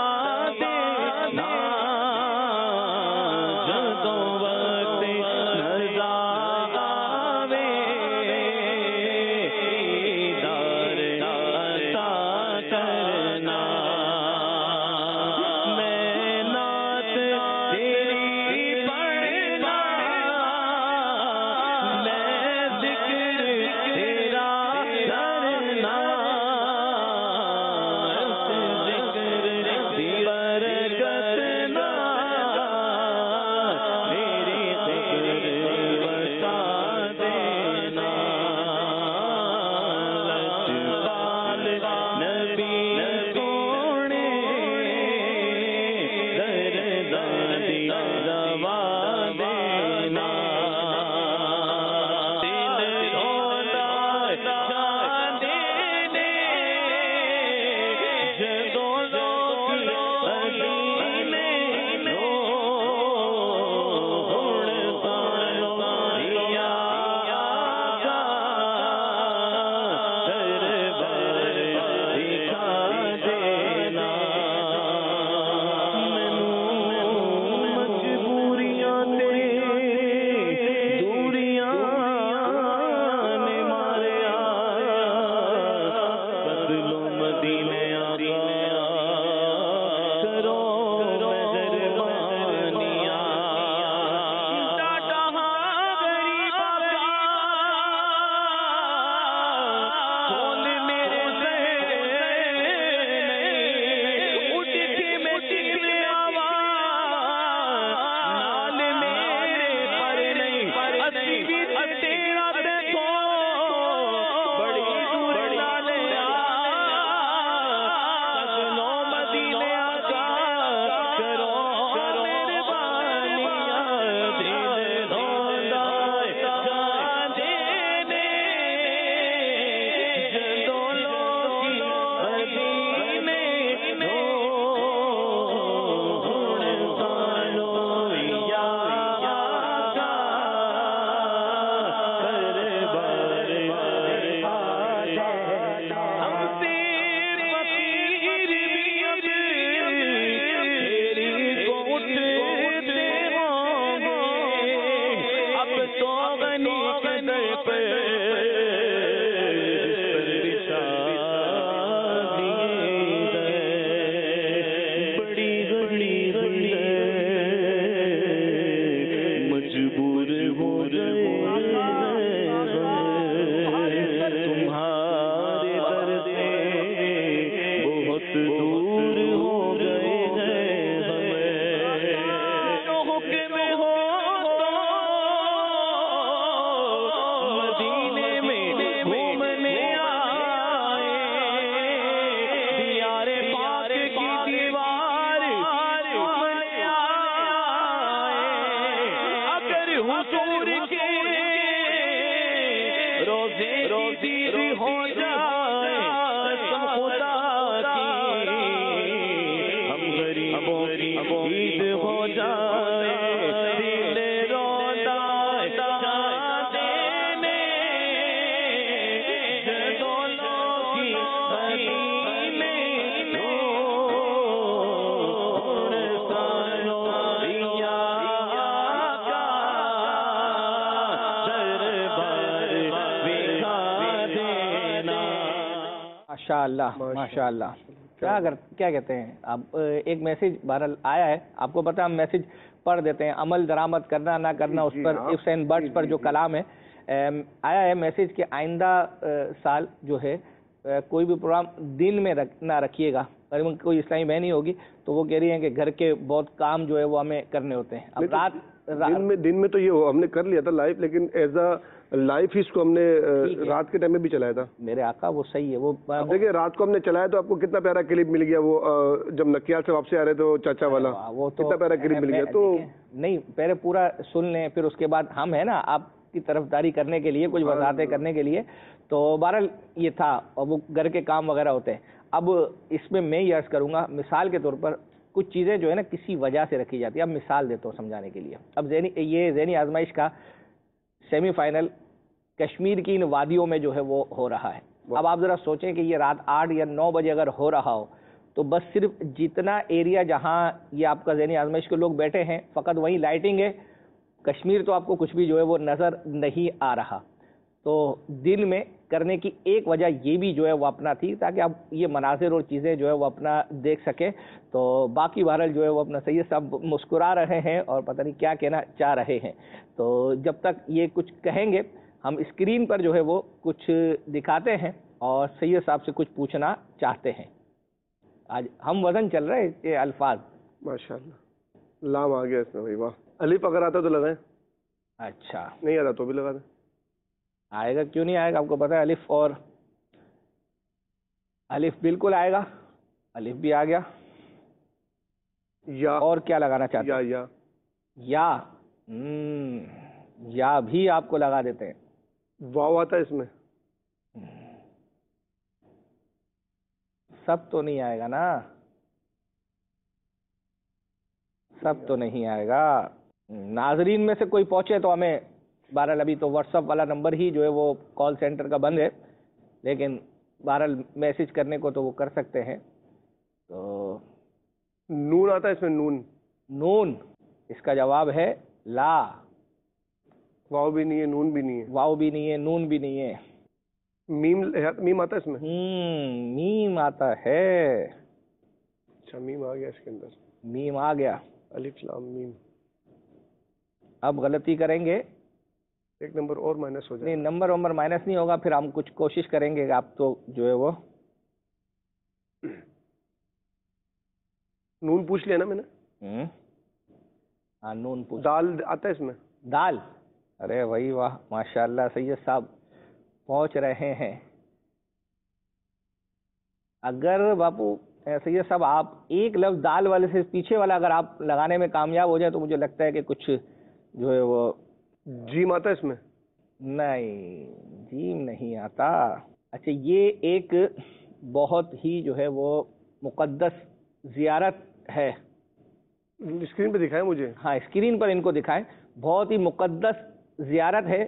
ہو جائے قسم خدا کی ہم غریبوں کی عید ہو جائے دل روتا دینے جدولوں کی غریب میں نور سانو دیا کا دربار بکھا دینا. ماشاء اللہ ماشاء اللہ. کیا کہتے ہیں اب ایک میسج بہرحال آیا ہے, آپ کو پتا ہم میسج پڑھ دیتے ہیں, عمل درآمد کرنا نہ کرنا اس پر ifs and buts پر جو کلام ہے آیا ہے میسج کہ آئندہ سال جو ہے کوئی بھی پروگرام دن میں نہ رکھیے گا. کوئی اسلامی بہن نہیں ہوگی تو وہ کہہ رہی ہیں کہ گھر کے بہت کام جو ہے وہ ہمیں کرنے ہوتے ہیں. اب دن میں تو یہ ہم نے کر لیا تھا لائف, لیکن ایز اے لائف ہی اس کو ہم نے رات کے ٹائم میں بھی چلایا تھا. میرے آقا وہ صحیح ہے. وہ دیکھیں رات کو ہم نے چلایا تو آپ کو کتنا پیارا کلپ مل گیا, وہ جب نکیال سے واپسی آ رہے تو چاچا والا, وہ کتنا پیارا کلپ مل گیا. تو نہیں پہلے پورا سن لیں, پھر اس کے بعد ہم ہے نا آپ کی طرفداری کرنے کے لیے, کچھ وضاحتیں کرنے کے لیے. تو بہرحال یہ تھا, اور وہ گھر کے کام وغیرہ ہوتے ہیں. اب اس میں یہ عرض کروں گا, مثال کے طور پر کچھ چیزیں جو ہے نا کسی وجہ سے رکھی جاتی ہے. اب مثال دیتا ہوں سمجھانے کے لیے. اب یہ ذہنی آزمائش کا سیمی فائنل کشمیر کی ان وادیوں میں جو ہے وہ ہو رہا ہے. اب آپ ذرا سوچیں کہ یہ رات 8 یا 9 بجے اگر ہو رہا ہو تو بس صرف جتنا ایریا جہاں یہ آپ کا ذہنی آزمائش کے لوگ بیٹھے ہیں فقط وہیں لائٹنگ ہے, کشمیر تو آپ کو کچھ بھی جو ہے وہ نظر نہیں آ رہا. تو دن میں کرنے کی ایک وجہ یہ بھی جو ہے وہ اپنا تھی تاکہ آپ یہ مناظر اور چیزیں جو ہے وہ اپنا دیکھ سکیں. تو باقی بہرحال جو ہے وہ اپنا سید صاحب مسکرا رہے ہیں اور پتہ نہیں کیا کہنا چاہ رہے ہیں. تو جب تک یہ کچھ کہیں گے ہم اسکرین پر جو ہے وہ کچھ دکھاتے ہیں اور سید صاحب سے کچھ پوچھنا چاہتے ہیں. آج ہم وزن چل رہے ہیں یہ الفاظ. ماشاءاللہ لام آ گیا اس میں بھائی, واہ. الف اگر آتا تو لگائیں. اچھا نہیں آتا تو بھی لگا دیں. آئے گا کیوں نہیں آئے گا, آپ کو پتا ہے الف, اور الف بالکل آئے گا. الف بھی آ گیا. یا اور کیا لگانا چاہتے ہیں؟ یا بھی آپ کو لگا دیتے ہیں. واو آتا ہے اس میں. سب تو نہیں آئے گا نا, سب تو نہیں آئے گا. ناظرین میں سے کوئی پہنچے تو ہمیں بہرحال ابھی تو واٹس ایپ والا نمبر ہی جو ہے وہ کال سینٹر کا بند ہے, لیکن بہرحال میسج کرنے کو تو وہ کر سکتے ہیں. تو نون آتا ہے اس میں. نون اس کا جواب ہے لا. واو بھی نہیں ہے, نون بھی نہیں ہے. واو بھی نہیں ہے, نون بھی نہیں ہے. میم آتا ہے اس میں. میم آتا ہے. اچھا میم آ گیا اس کے اندر. میم آ گیا. الف لام میم. اب غلطی کریں گے ایک نمبر اور مائنس ہو جائے. نہیں نمبر مائنس نہیں ہوگا, پھر ہم کچھ کوشش کریں گے کہ آپ تو جو ہے وہ نون پوچھ لیا نا میں نے. ہاں نون پوچھ. دال آتا ہے اس میں. دال, ارے وہی واہ ماشاءاللہ سید صاحب پہنچ رہے ہیں. اگر باپو سید صاحب آپ ایک لفظ دال والے سے پیچھے والا اگر آپ لگانے میں کامیاب ہو جائے تو مجھے لگتا ہے کہ کچھ جو ہے وہ. جیم آتا ہے اس میں. نہیں جیم نہیں آتا. اچھا یہ ایک بہت ہی جو ہے وہ مقدس زیارت ہے. اسکرین پہ دکھائیں مجھے. ہاں اسکرین پر ان کو دکھائیں. بہت ہی مقدس زیارت ہے.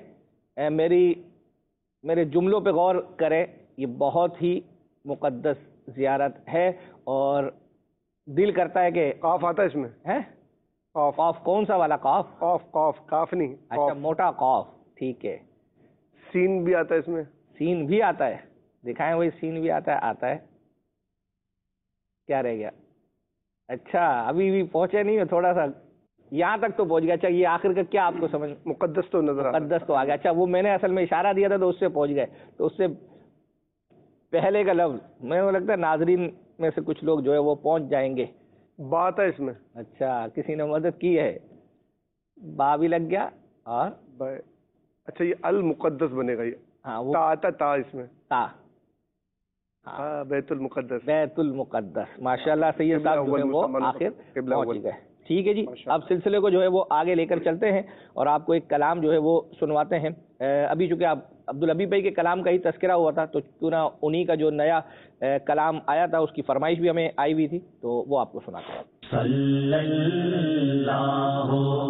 میرے جملوں پہ غور کریں, یہ بہت ہی مقدس زیارت ہے اور دل کرتا ہے کہ. قاف آتا ہے اس میں. ہے قاف کون سا والا قاف؟ قاف نہیں. اچھا موٹا قاف, ٹھیک ہے. سین بھی آتا ہے اس میں. سین بھی آتا ہے, دکھائیں وہی سین بھی آتا ہے. کیا رہ گیا؟ اچھا ابھی بھی پہنچے نہیں ہو, تھوڑا سا یہاں تک تو پہنچ گیا. اچھا یہ آخر کا کیا آپ کو سمجھ؟ مقدس تو نظر مقدس تو آ گیا. اچھا وہ میں نے اصل میں اشارہ دیا تھا تو اس سے پہنچ گئے. تو اس سے پہلے کا لفظ میں کو لگتا ہے ناظرین میں سے کچھ لوگ جو ہے وہ پہنچ جائیں گے. بات ہے اس میں. اچھا کسی نے مدد کی ہے. با بھی لگ گیا اور اچھا یہ المقدس بنے گا. یہ ہاں تا آتا تا اس میں. تا بیت المقدس. بیت المقدس ماشاءاللہ سید صاحب جو ہے وہ آخر پہنچ گئے. ٹھیک ہے جی، اب سلسلے کو جو ہے وہ آگے لے کر چلتے ہیں اور آپ کو ایک کلام جو ہے وہ سنواتے ہیں. ابھی چونکہ آپ عبدالحبیب بھائی کے کلام کا ہی تذکرہ ہوا تھا تو کیوں نہ انہی کا جو نیا کلام آیا تھا اس کی فرمائش بھی ہمیں آئی ہوئی تھی تو وہ آپ کو سناتے ہیں. صلی اللہ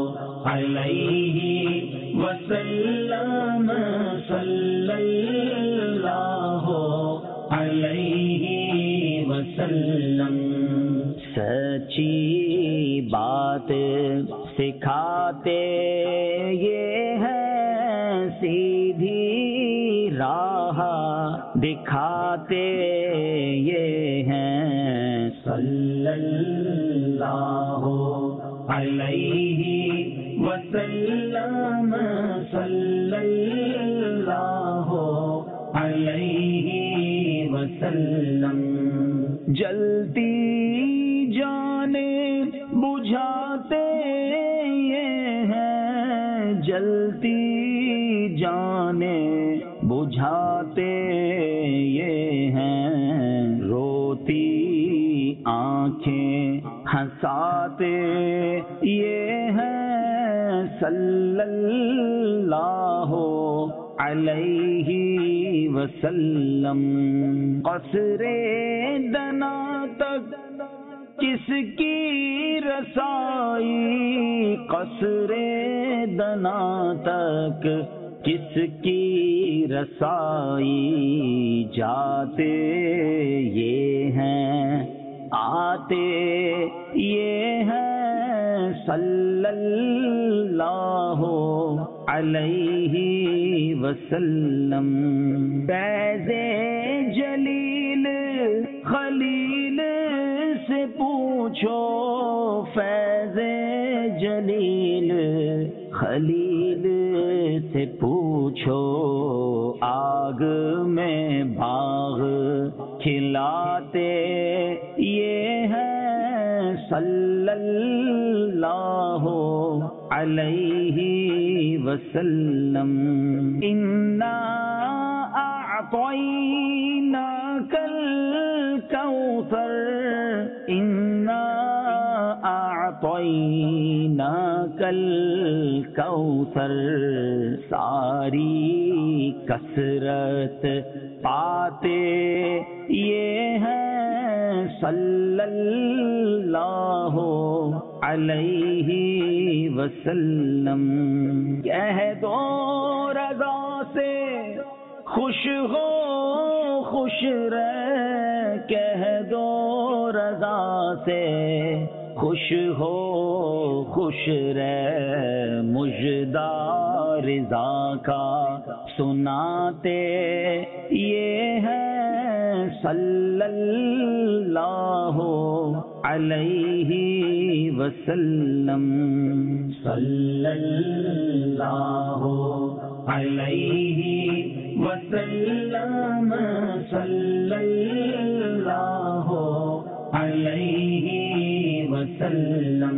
علیہ وسلم صلی اللہ علیہ وسلم. سچی بات سکھاتے یہ ہے سیدھی راہ دکھاتے یہ ہیں. صلی اللہ علیہ وسلم صلی اللہ علیہ وسلم. جلتی جانیں بجھاتے یہ ہیں جلتی جانیں بجھاتے یہ ہیں. روتی آنکھیں ہنساتے یہ ہیں. صلی اللہ علیہ وسلم. قصر دنا تک کس کی رسائی قصر دنا تک کس کی رسائی. جاتے یہ ہیں آتے یہ ہیں. صلی اللہ علیہ وسلم. فیض جلیل خلیل سے پوچھو فیض جلیل خلیل سے پوچھو. آگ میں باغ کھلاتے یہ ہیں. صلی اللہ علیہ وسلم. انا اعطیناک الکوثر انا اعطیناک الکوثر. ساری کثرت پاتے یہ ہیں. صلی اللہ علیہ وسلم. کہہ دو رضا سے خوش ہو خوش رہ کہہ دو رضا سے خوش ہو خوش رہ. مژدہ رضا کا سناتے یہ ہیں. صلی اللہ علیہ وسلم. صلی اللہ علیہ وسلم صلی اللہ علیہ وسلم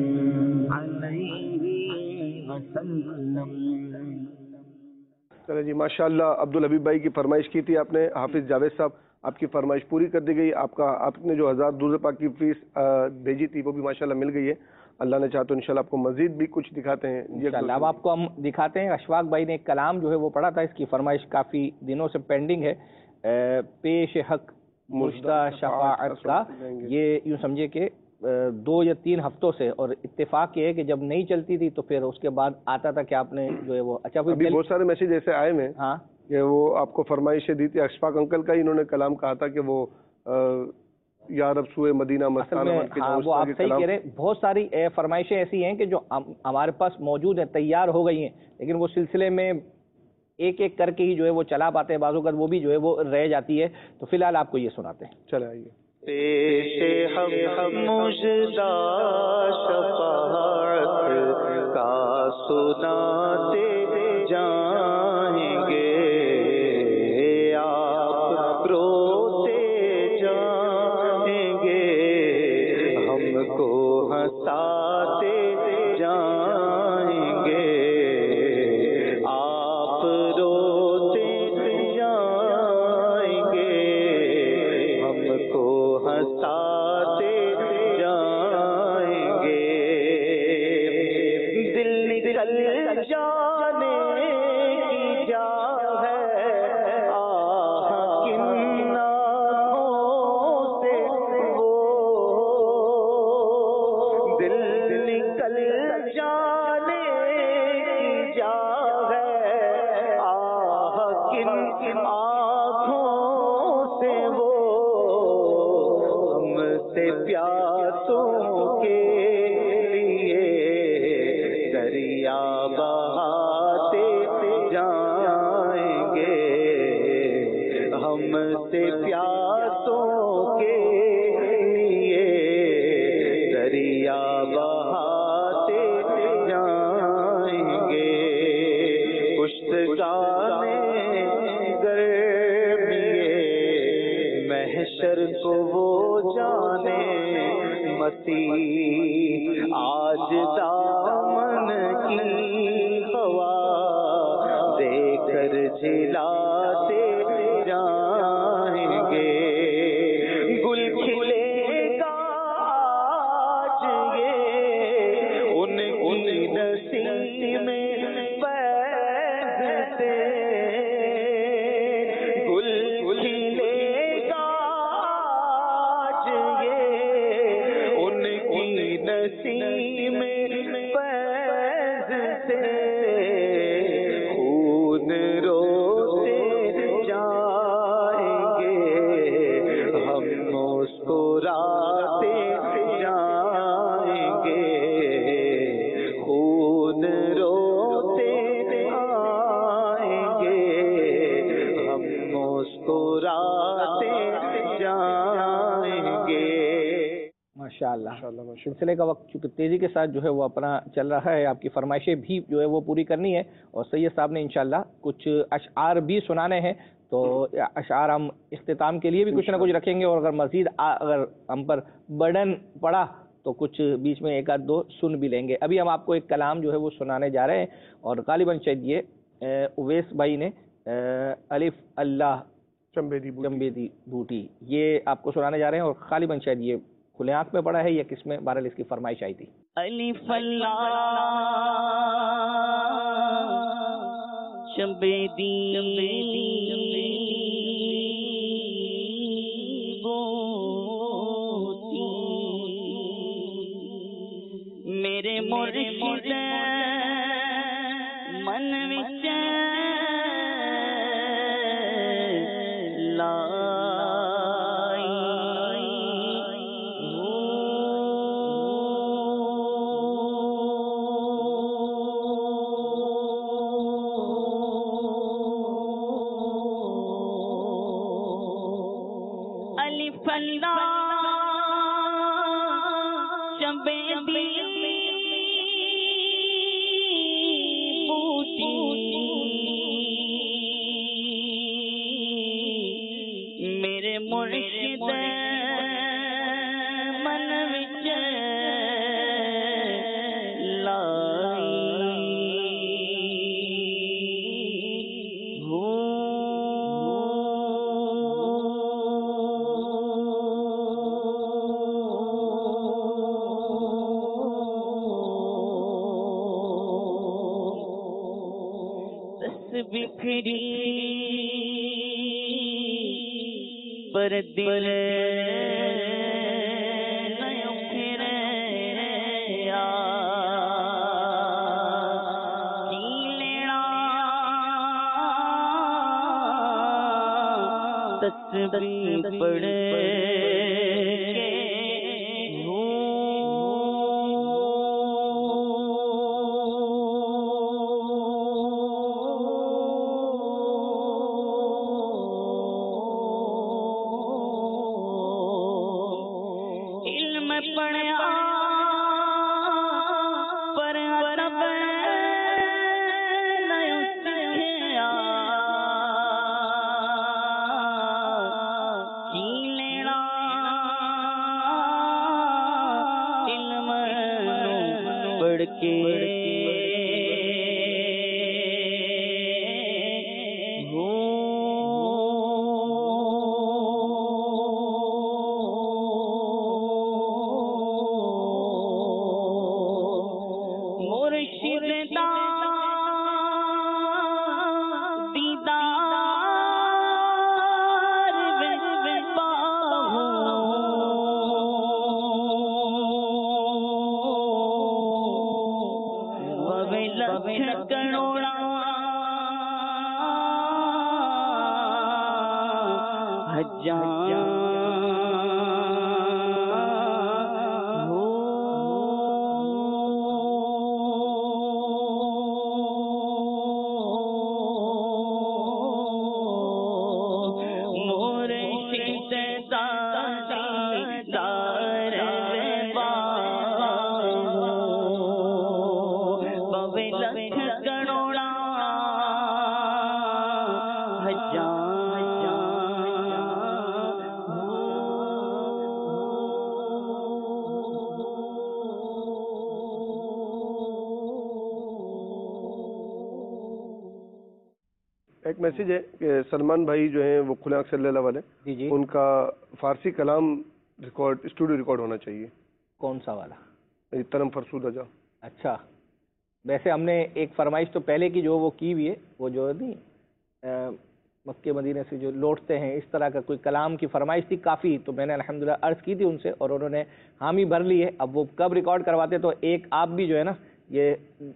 علیہ وسلم. چلے جی ماشاءاللہ عبدالحبیب بھائی کی فرمائش کی تھی آپ نے. حافظ جاوید صاحب آپ کی فرمائش پوری کر دی گئی. آپ نے جو 1000 درود پاک کی فیس بھیجی تھی وہ بھی ماشاءاللہ مل گئی ہے. اللہ نے چاہا تو انشاءاللہ آپ کو مزید بھی کچھ دکھاتے ہیں. انشاءاللہ اب آپ کو ہم دکھاتے ہیں. اشفاق بھائی نے ایک کلام جو ہے وہ پڑھا تھا, اس کی فرمائش کافی دنوں سے پینڈنگ ہے. پیش حق مژدہ شفاعت کا, یہ یوں سمجھے کہ 2 یا 3 ہفتوں سے, اور اتفاق یہ ہے کہ جب نہیں چلتی تھی تو پھر اس کے بعد آتا تھا کہ آپ نے جو ہے وہ اچھا ابھی بہت سارے میسیج ایسے آئے ہیں ہاں کہ وہ آپ کو فرمائشیں دی تھی. اشفاق انکل کا انہوں نے کلام کہا تھا کہ وہ یا رب سوئے مدینہ مستانہ وہ آپ صحیح کہہ رہے ہیں. بہت ساری فرمائشیں ایسی ہیں کہ جو ہمارے پاس موجود ہیں, تیار ہو گئی ہیں, لیکن وہ سلسلے میں ایک ایک کر کے ہی جو ہے وہ چلا پاتے ہیں, بعض اوقات وہ بھی جو ہے وہ رہ جاتی ہے. تو فی الحال آپ کو یہ سناتے ہیں. چلے آئیے. پیش حق مژدہ شفاعت کا سناتے جائیں گے, آپ روتے جائیں گے, ہم کو ہنساتے جائیں گے, آپ روتے جائیں گے, ہم کو ہنساتے جائیں گے. ہم سے پیاسوں کے لیے دریا بہاتے جائیں گے. پشتگانے گرمیے محشر کو وہ جانے مسیح آج دامن کی ہوا دے کر جلاتے جائیں گے. گل کھلے گا آج یہ ان نسیم میں فیض سے. گل کھلے گا آج یہ ان کی نسیم میں فیض سے. خون روتے جائیں گے ہم مسکراتے جائیں گے. خون روتے آئیں گے ہم مسکراتے جائیں گے. ماشاءاللہ. سلسلے کا وقت چونکہ تیزی کے ساتھ جو ہے وہ اپنا چل رہا ہے، آپ کی فرمائشیں بھی جو ہے وہ پوری کرنی ہے، اور سید صاحب نے انشاءاللہ کچھ اشعار بھی سنانے ہیں، تو اشعار ہم اختتام کے لیے بھی کچھ نہ کچھ رکھیں گے، اور اگر مزید اگر ہم پر برڈن پڑا تو کچھ بیچ میں ایک آدھ دو سن بھی لیں گے. ابھی ہم آپ کو ایک کلام جو ہے وہ سنانے جا رہے ہیں، اور غالباً شاید یہ اویس بھائی نے الف اللہ چمبیدی بوٹی یہ آپ کو سنانے جا رہے ہیں، اور غالباً شاید یہ کھلے آنکھ میں پڑا ہے یا کس میں، بہرحال اس کی فرمائش آئی تھی. الف اللہ چمبیدی بوٹی میرے مرشد من وچ الف اللہ چمبیدی بوٹی میرے مرشد من وچ بکھری پر دل نہ پھرے کی لینا تسبیح پڑھ ایک میسیج ہے کہ سلمان بھائی جو ہیں وہ کھلے آنکھ سے اللہ والے جی ان کا فارسی کلام ریکارڈ اسٹوڈیو ریکارڈ ہونا چاہیے. کون سا والا؟ تنم فرسودہ جا. اچھا، ویسے ہم نے ایک فرمائش تو پہلے کی جو وہ کی ہوئی ہے، وہ جو نہیں مکے مدینے سے جو لوٹتے ہیں، اس طرح کا کوئی کلام کی فرمائش تھی کافی، تو میں نے الحمدللہ عرض کی تھی ان سے اور انہوں نے حامی بھر لی ہے. اب وہ کب ریکارڈ کرواتے تو ایک آپ بھی جو ہے نا یہ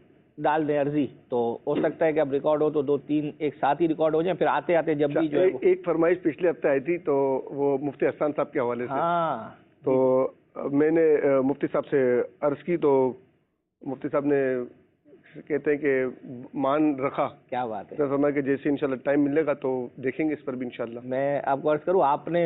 ڈال دیں عرضی، تو ہو سکتا ہے کہ اب ریکارڈ ہو تو 2-3 ایک ساتھ ہی ریکارڈ ہو جائیں، پھر آتے آتے جب بھی جو ہے ایک فرمائش پچھلے ہفتے آئی تھی تو وہ مفتی احسان صاحب کے حوالے سے. ہاں، تو میں نے مفتی صاحب سے عرض کی تو مفتی صاحب نے کہتے ہیں کہ مان رکھا. کیا بات ہے. فرمایا کہ جیسے انشاءاللہ ٹائم ملے گا تو دیکھیں گے اس پر بھی انشاءاللہ. میں آپ کو عرض کروں، آپ نے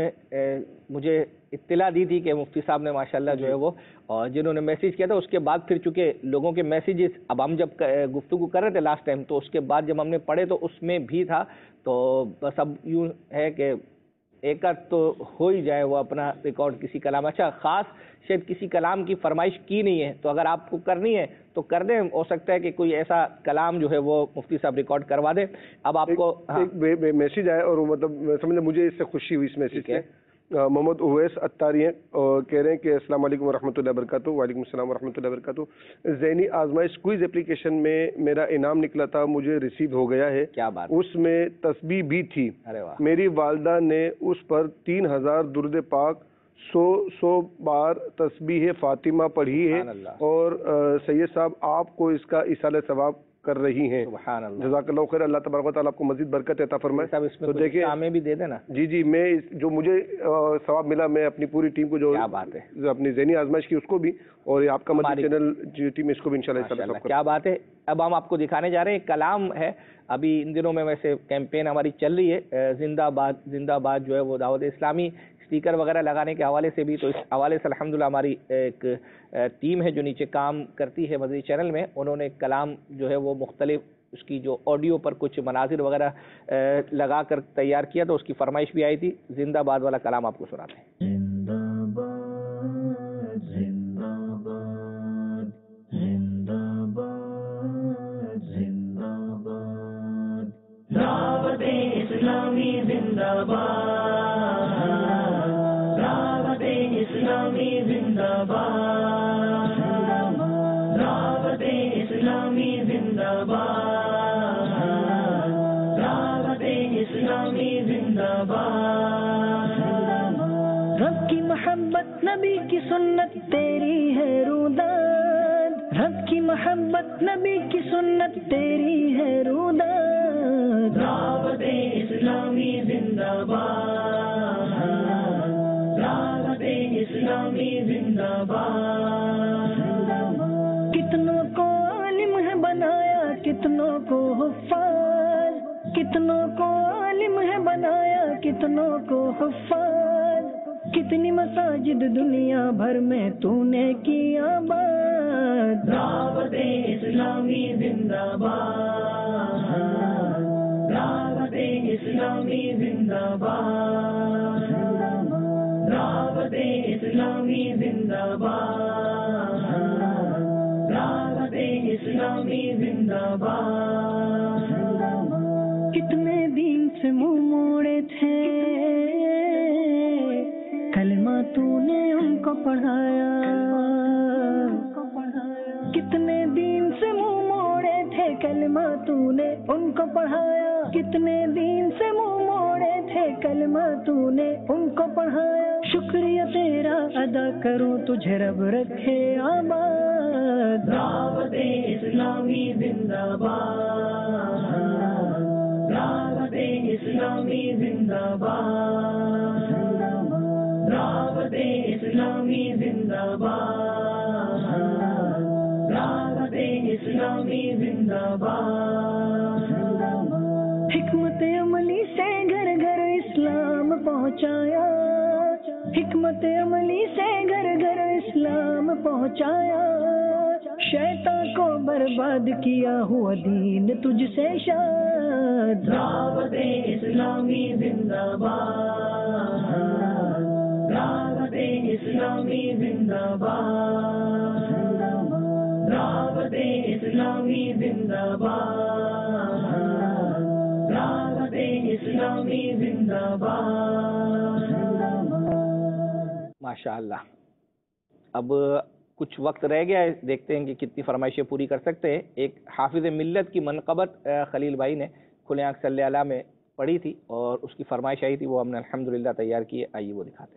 مجھے اطلاع دی تھی کہ مفتی صاحب نے ماشاءاللہ جو ہے وہ، اور جنہوں نے میسیج کیا تھا اس کے بعد پھر چونکہ لوگوں کے میسیجز اب ہم جب گفتگو کر رہے تھے لاسٹ ٹائم، تو اس کے بعد جب ہم نے پڑھے تو اس میں بھی تھا. تو بس اب یوں ہے کہ ایک آدھ تو ہو ہی جائے وہ اپنا ریکارڈ کسی کلام. اچھا، خاص شاید کسی کلام کی فرمائش کی نہیں ہے، تو اگر آپ کو کرنی ہے تو کر دیں. ہو سکتا ہے کہ کوئی ایسا کلام جو ہے وہ مفتی صاحب ریکارڈ کروا دیں. اب آپ کو ایک میسیج آیا اور مطلب سمجھ مجھے اس سے خوشی ہوئی اس میسیج سے. محمد اویس اتاری ہیں اور کہہ رہے ہیں کہ السلام علیکم ورحمۃ اللہ وبرکاتہ. وعلیکم السلام ورحمۃ اللہ وبرکاتہ. ذہنی آزمائش کوئز اپلیکیشن میں میرا انعام نکلا تھا، مجھے ریسیو ہو گیا ہے. کیا بات. اس میں تسبیح بھی تھی. میری والدہ نے اس پر 3000 درود پاک 100 بار تسبیح فاطمہ پڑھی ہے اور سید صاحب آپ کو اس کا ایصال ثواب کر رہی ہیں. سبحان اللہ. جزاک اللہ خیر. اللہ تبارک و تعالیٰ آپ کو مزید برکت عطا فرمائے. تو دیکھیں ہمیں بھی دے دینا. جی میں جو مجھے ثواب ملا میں اپنی پوری ٹیم کو جو بات ہے اپنی ذہنی آزمائش کی اس کو بھی، اور یہ آپ کا مدنی چینل جو ٹیم اس کو بھی انشاءاللہ. کیا بات ہے. اب ہم آپ کو دکھانے جا رہے ہیں ایک کلام ہے. ابھی ان دنوں میں ویسے کیمپین ہماری چل رہی ہے زندہ آباد زندہ آباد جو ہے وہ دعوت اسلامی، اسٹیکر وغیرہ لگانے کے حوالے سے بھی. تو اس حوالے سے الحمدللہ ہماری ایک ٹیم ہے جو نیچے کام کرتی ہے مدنی چینل میں، انہوں نے کلام جو ہے وہ مختلف اس کی جو آڈیو پر کچھ مناظر وغیرہ لگا کر تیار کیا، تو اس کی فرمائش بھی آئی تھی. زندہ آباد والا کلام آپ کو سناتے ہیں. دعوت اسلامی زندہ باد، دعوت اسلامی زندہ باد، دعوت اسلامی زندہ باد، دعوت اسلامی زندہ باد. رب کی محبت نبی کی سنت تیری ہے روداد، رب کی محبت نبی کی سنت تیری ہے روداد. دعوت اسلامی زندہ باد، دعوت اسلامی زندہ باد. کتنوں کو عالم ہے بنایا، کتنوں کو حفاظ، کتنوں کو عالم ہے بنایا، کتنوں کو حفاظ. کتنی مساجد دنیا بھر میں تو نے کی آباد. دعوت اسلامی زندہ باد، دعوت اسلامی زندہ باد، دعوت اسلامی زندہ باد، دعوت اسلامی زندہ باد. کتنے دن سے منہ موڑے تھے، کلمہ تو نے ان کو پڑھایا. کتنے دن سے منہ موڑے تھے، کلمہ تو نے ان کو پڑھایا. کتنے دن سے منہ موڑے تھے، کلمہ تو نے ان کو پڑھایا. شکریہ تیرا ادا کروں تجھے رب رکھے آباد. دعوت اسلامی زندہ باد، دعوت اسلامی زندہ باد، دعوت اسلامی زندہ باد، دعوت اسلامی زندہ باد. حکمت عملی سے گھر گھر اسلام پہنچایا، حکمت عملی سے گھر گھر اسلام پہنچایا. شیطان کو برباد کیا ہوا دین تجھ سے شاد. دعوت اسلامی زندہ باد، دعوت اسلامی زندہ باد، دعوت اسلامی زندہ باد، دعوت इस्लामी जिंदाबाद। माशाअल्लाह। अब कुछ वक्त रह गया है, देखते हैं कि कितनी फरमाइशें पूरी कर सकते हैं। एक हाफिज मिल्लत की मनक़बत खलील भाई ने खुले आँख सल्ले अला में पढ़ी थी और उसकी फरमाइश आई थी, वो हमने अल्हम्दुलिल्लाह तैयार की है। आइए वो दिखाते हैं।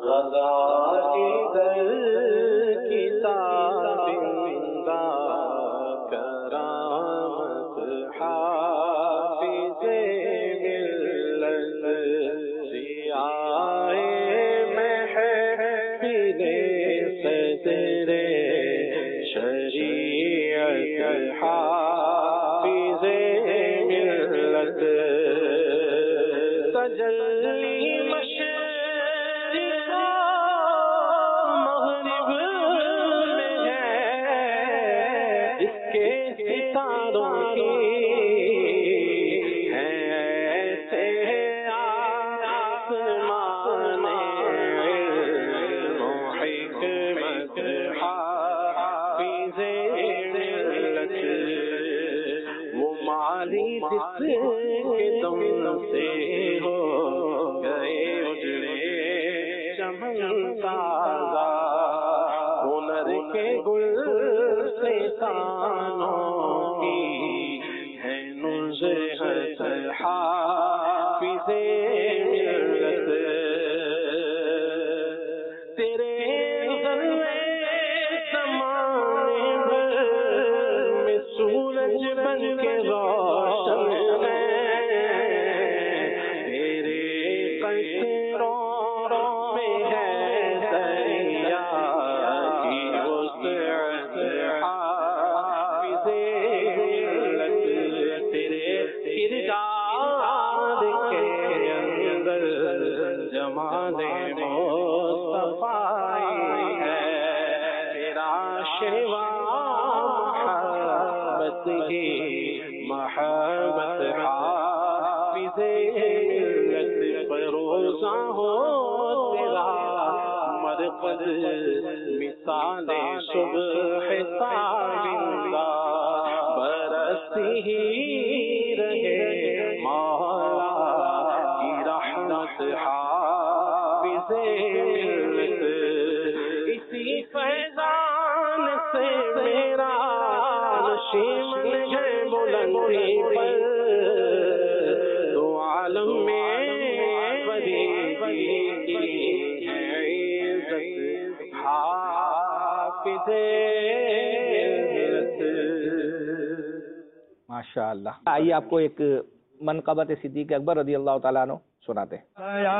माशाअल्लाह। आइए आपको एक मनक़बत सिद्दीक़ अकबर रज़ी अल्लाह तआला अन्हु सुनाते हैं।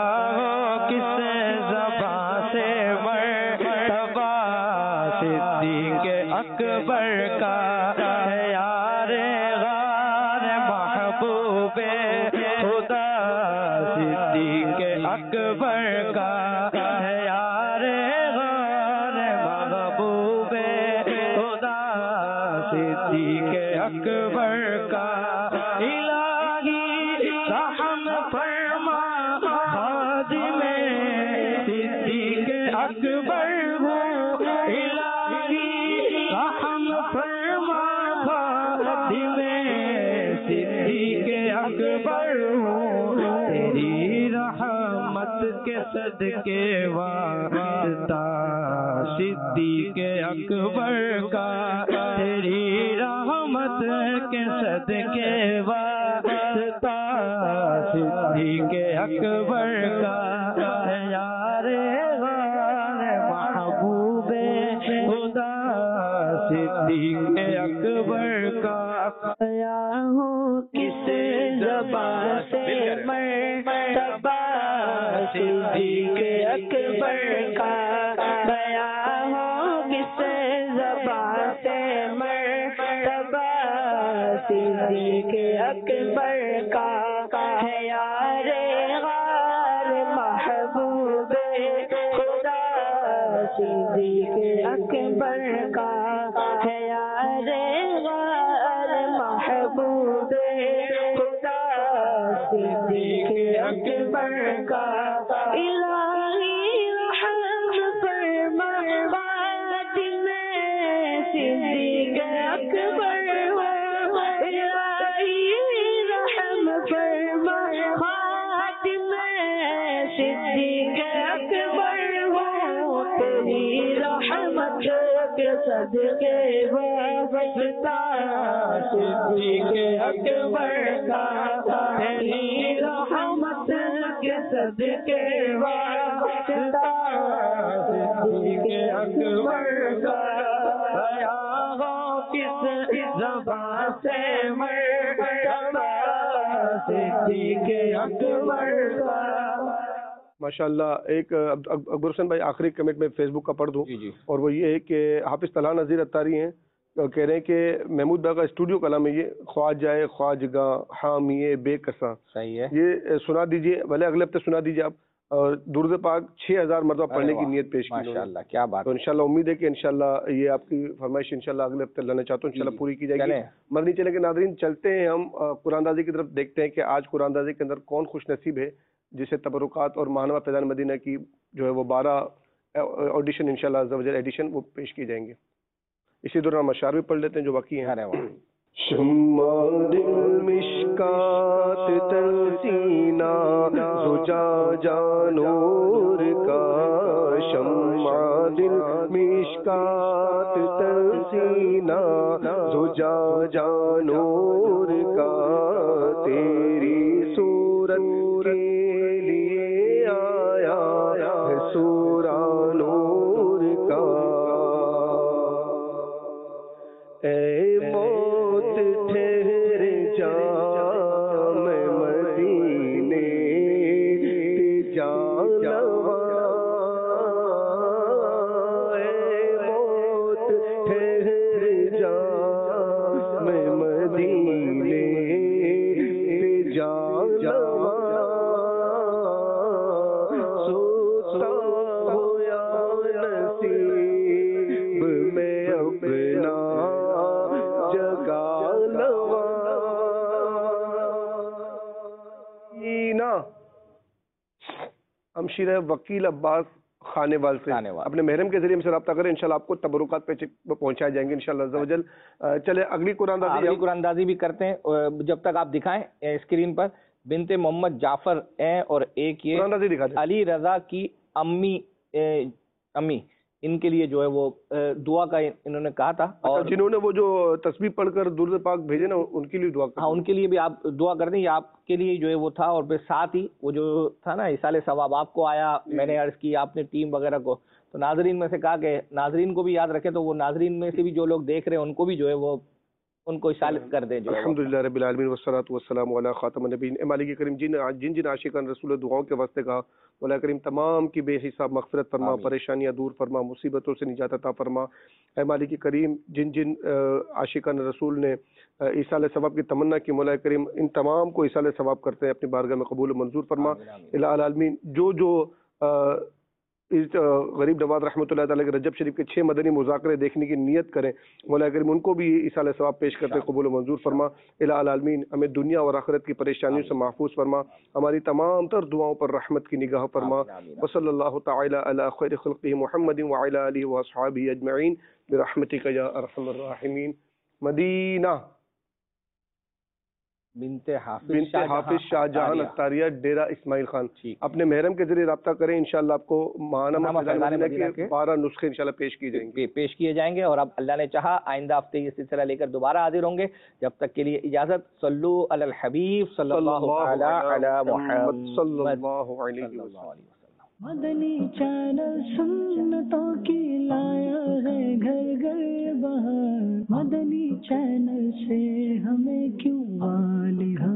किस ज़बान से मर्तबा सिद्दीक़ अकबर का है यारे गार महबूबे खुदा सिद्दीक़ अकबर का है यारे गार महबूबे खुदा सिद्दीक़ अकबर का। इलाही रहम फरमा खादिमे सिद्दीक़ अकबर हूँ। इलाही रहम फरमा खादिमे सिद्दीक़ अकबर हूँ। तेरी रहमत के सदके वास्ता सिद्दीक़ अकबर का। तेरी रहमत के सदके वास्ता सिद्दीक़ अकबर का है यारे गार महबूबे खुदा सिद्दीक़ अकबर का। या हो किस ज़बान से मर्तबा सिद्दीक़ अकबर का। बया हो किस ज़बान से मर्तबा सिद्दीक़ अकबर का है यारे गार महबूबे खुदा सिद्दीक़ अकबर का है यारे गार महबूबे खुदा सिद्दीक़ अकबर का। इलाही रहम फरमा खादिमे सिद्दीक़ अकबर हूँ। इलाही रहम फरमा اکبر ہو تیری رحمت کے صدقے واسطہ صدیق اکبر کا تیری رحمت کے صدقے واسطہ صدیق اکبر کا کس زبان سے مرتبہ صدیق اکبر کا. ماشاء اللہ. ایک اکبر حسین بھائی آخری کمنٹ میں فیس بک کا پڑھ دوں, اور وہ یہ ہے کہ حافظ طلحہ نذیر اتاری ہیں, کہہ رہے ہیں کہ محمود بھائی کا اسٹوڈیو کلام ہے یہ, خواجہ خواجگاں حامی بے کساں. صحیح ہے, یہ سنا دیجئے, بھلے اگلے ہفتے سنا دیجئے آپ. اور درود پاک 6000 مرتبہ پڑھنے کی نیت پیش کی. ماشاءاللہ, کیا بات. تو انشاءاللہ امید ہے کہ انشاءاللہ یہ آپ کی فرمائش انشاءاللہ اگلے ہفتے لانا چاہتا ہوں, انشاءاللہ پوری کی جائے گی. مدنی چینل کے ناظرین, چلتے ہیں ہم قرآن اندازی کی طرف, دیکھتے ہیں کہ آج قرآن اندازی کے اندر کون خوش نصیب ہے جسے تبرکات اور ماہنامہ فیضان مدینہ کی جو ہے وہ 12 آڈیشن انشاءاللہ عز و جل ایڈیشن وہ پیش کی جائیں گے. اسی دوران مشاعر بھی پڑھ لیتے ہیں جو باقی ہیں. شمع دل مشکات تلسینہ زجاجہ نور کا, شمع دل مشکات تلسینہ زجاجہ نور کا, تیری صورت کے لیے آیا ہے سورہ نور کا. اے ہمشیرہ وکیل عباس خانے وال سے اپنے محرم کے ذریعے ہم سے رابطہ کریں, انشاءاللہ آپ کو تبرکات پہ پہنچائے جائیں گے انشاءاللہ عز و جل. چلے اگلی قرآن اندازی بھی کرتے ہیں, جب تک آپ دکھائیں اسکرین پر. بنت محمد جعفر ہیں, اور ایک یہ علی رضا کی امی ان کے لیے جو ہے وہ دعا کا انہوں نے کہا تھا, اور جنہوں نے وہ جو تسبیح پڑھ کر درود پاک بھیجے نا ان کے لیے دعا. ہاں, ان کے لیے بھی آپ دعا کر دیں, یہ آپ کے لیے جو ہے وہ تھا. اور پھر ساتھ ہی وہ جو تھا نا ایصال ثواب آپ کو آیا, میں نے عرض کی آپ نے ٹیم وغیرہ کو, تو ناظرین میں سے کہا کہ ناظرین کو بھی یاد رکھے, تو وہ ناظرین میں سے بھی جو لوگ دیکھ رہے ہیں ان کو بھی جو ہے وہ ان کو اشارت کر دیں. الحمدللہ رب العالمین والصلاۃ والسلام علی خاتم النبیین. اے مالک کریم, جن عاشقان رسول دعاؤں کے واسطے کہا, مولا کریم تمام کی بے حساب مغفرت فرما, پریشانیاں دور فرما, مصیبتوں سے نجات عطا فرما. اے مالک کریم, جن عاشقان رسول نے ایصال ثواب کی تمنا کی, مولا کریم ان تمام کو ایصال ثواب کرتے ہیں اپنی بارگاہ میں قبول و منظور فرما. الہ العالمین, جو غریب نواز رحمۃ اللہ تعالیٰ کے رجب شریف کے 6 مدنی مذاکرے دیکھنے کی نیت کریں, مولا کریم ان کو بھی ایصال ثواب پیش کرتے قبول و منظور فرما. الہ العالمین, ہمیں دنیا اور آخرت کی پریشانیوں سے محفوظ فرما, ہماری تمام تر دعاؤں پر رحمت کی نگاہ فرما. وصلی اللہ تعالی علی خیر خلقہ محمد وعلی آلہ واصحابہ اجمعین برحمتک یا ارحم الراحمین. مدینہ بنت حافظ شاہ جہان اتاریہ, ڈیرہ اسماعیل خان. اپنے محرم کے ذریعے رابطہ کریں, انشاءاللہ آپ کو ماہنامہ فیضان مدینہ کے 12 نسخے انشاءاللہ پیش کیے جائیں گے. اور اب اللہ نے چاہا آئندہ ہفتے یہ سلسلہ لے کر دوبارہ حاضر ہوں گے. جب تک کے لیے اجازت. صلو علی الحبیب صلی اللہ علی محمد صلی اللہ علیہ وسلم. مدنی چینل سنتوں کی لایا ہے گھر گھر بہار, مدنی چینل سے ہمیں کیوں والی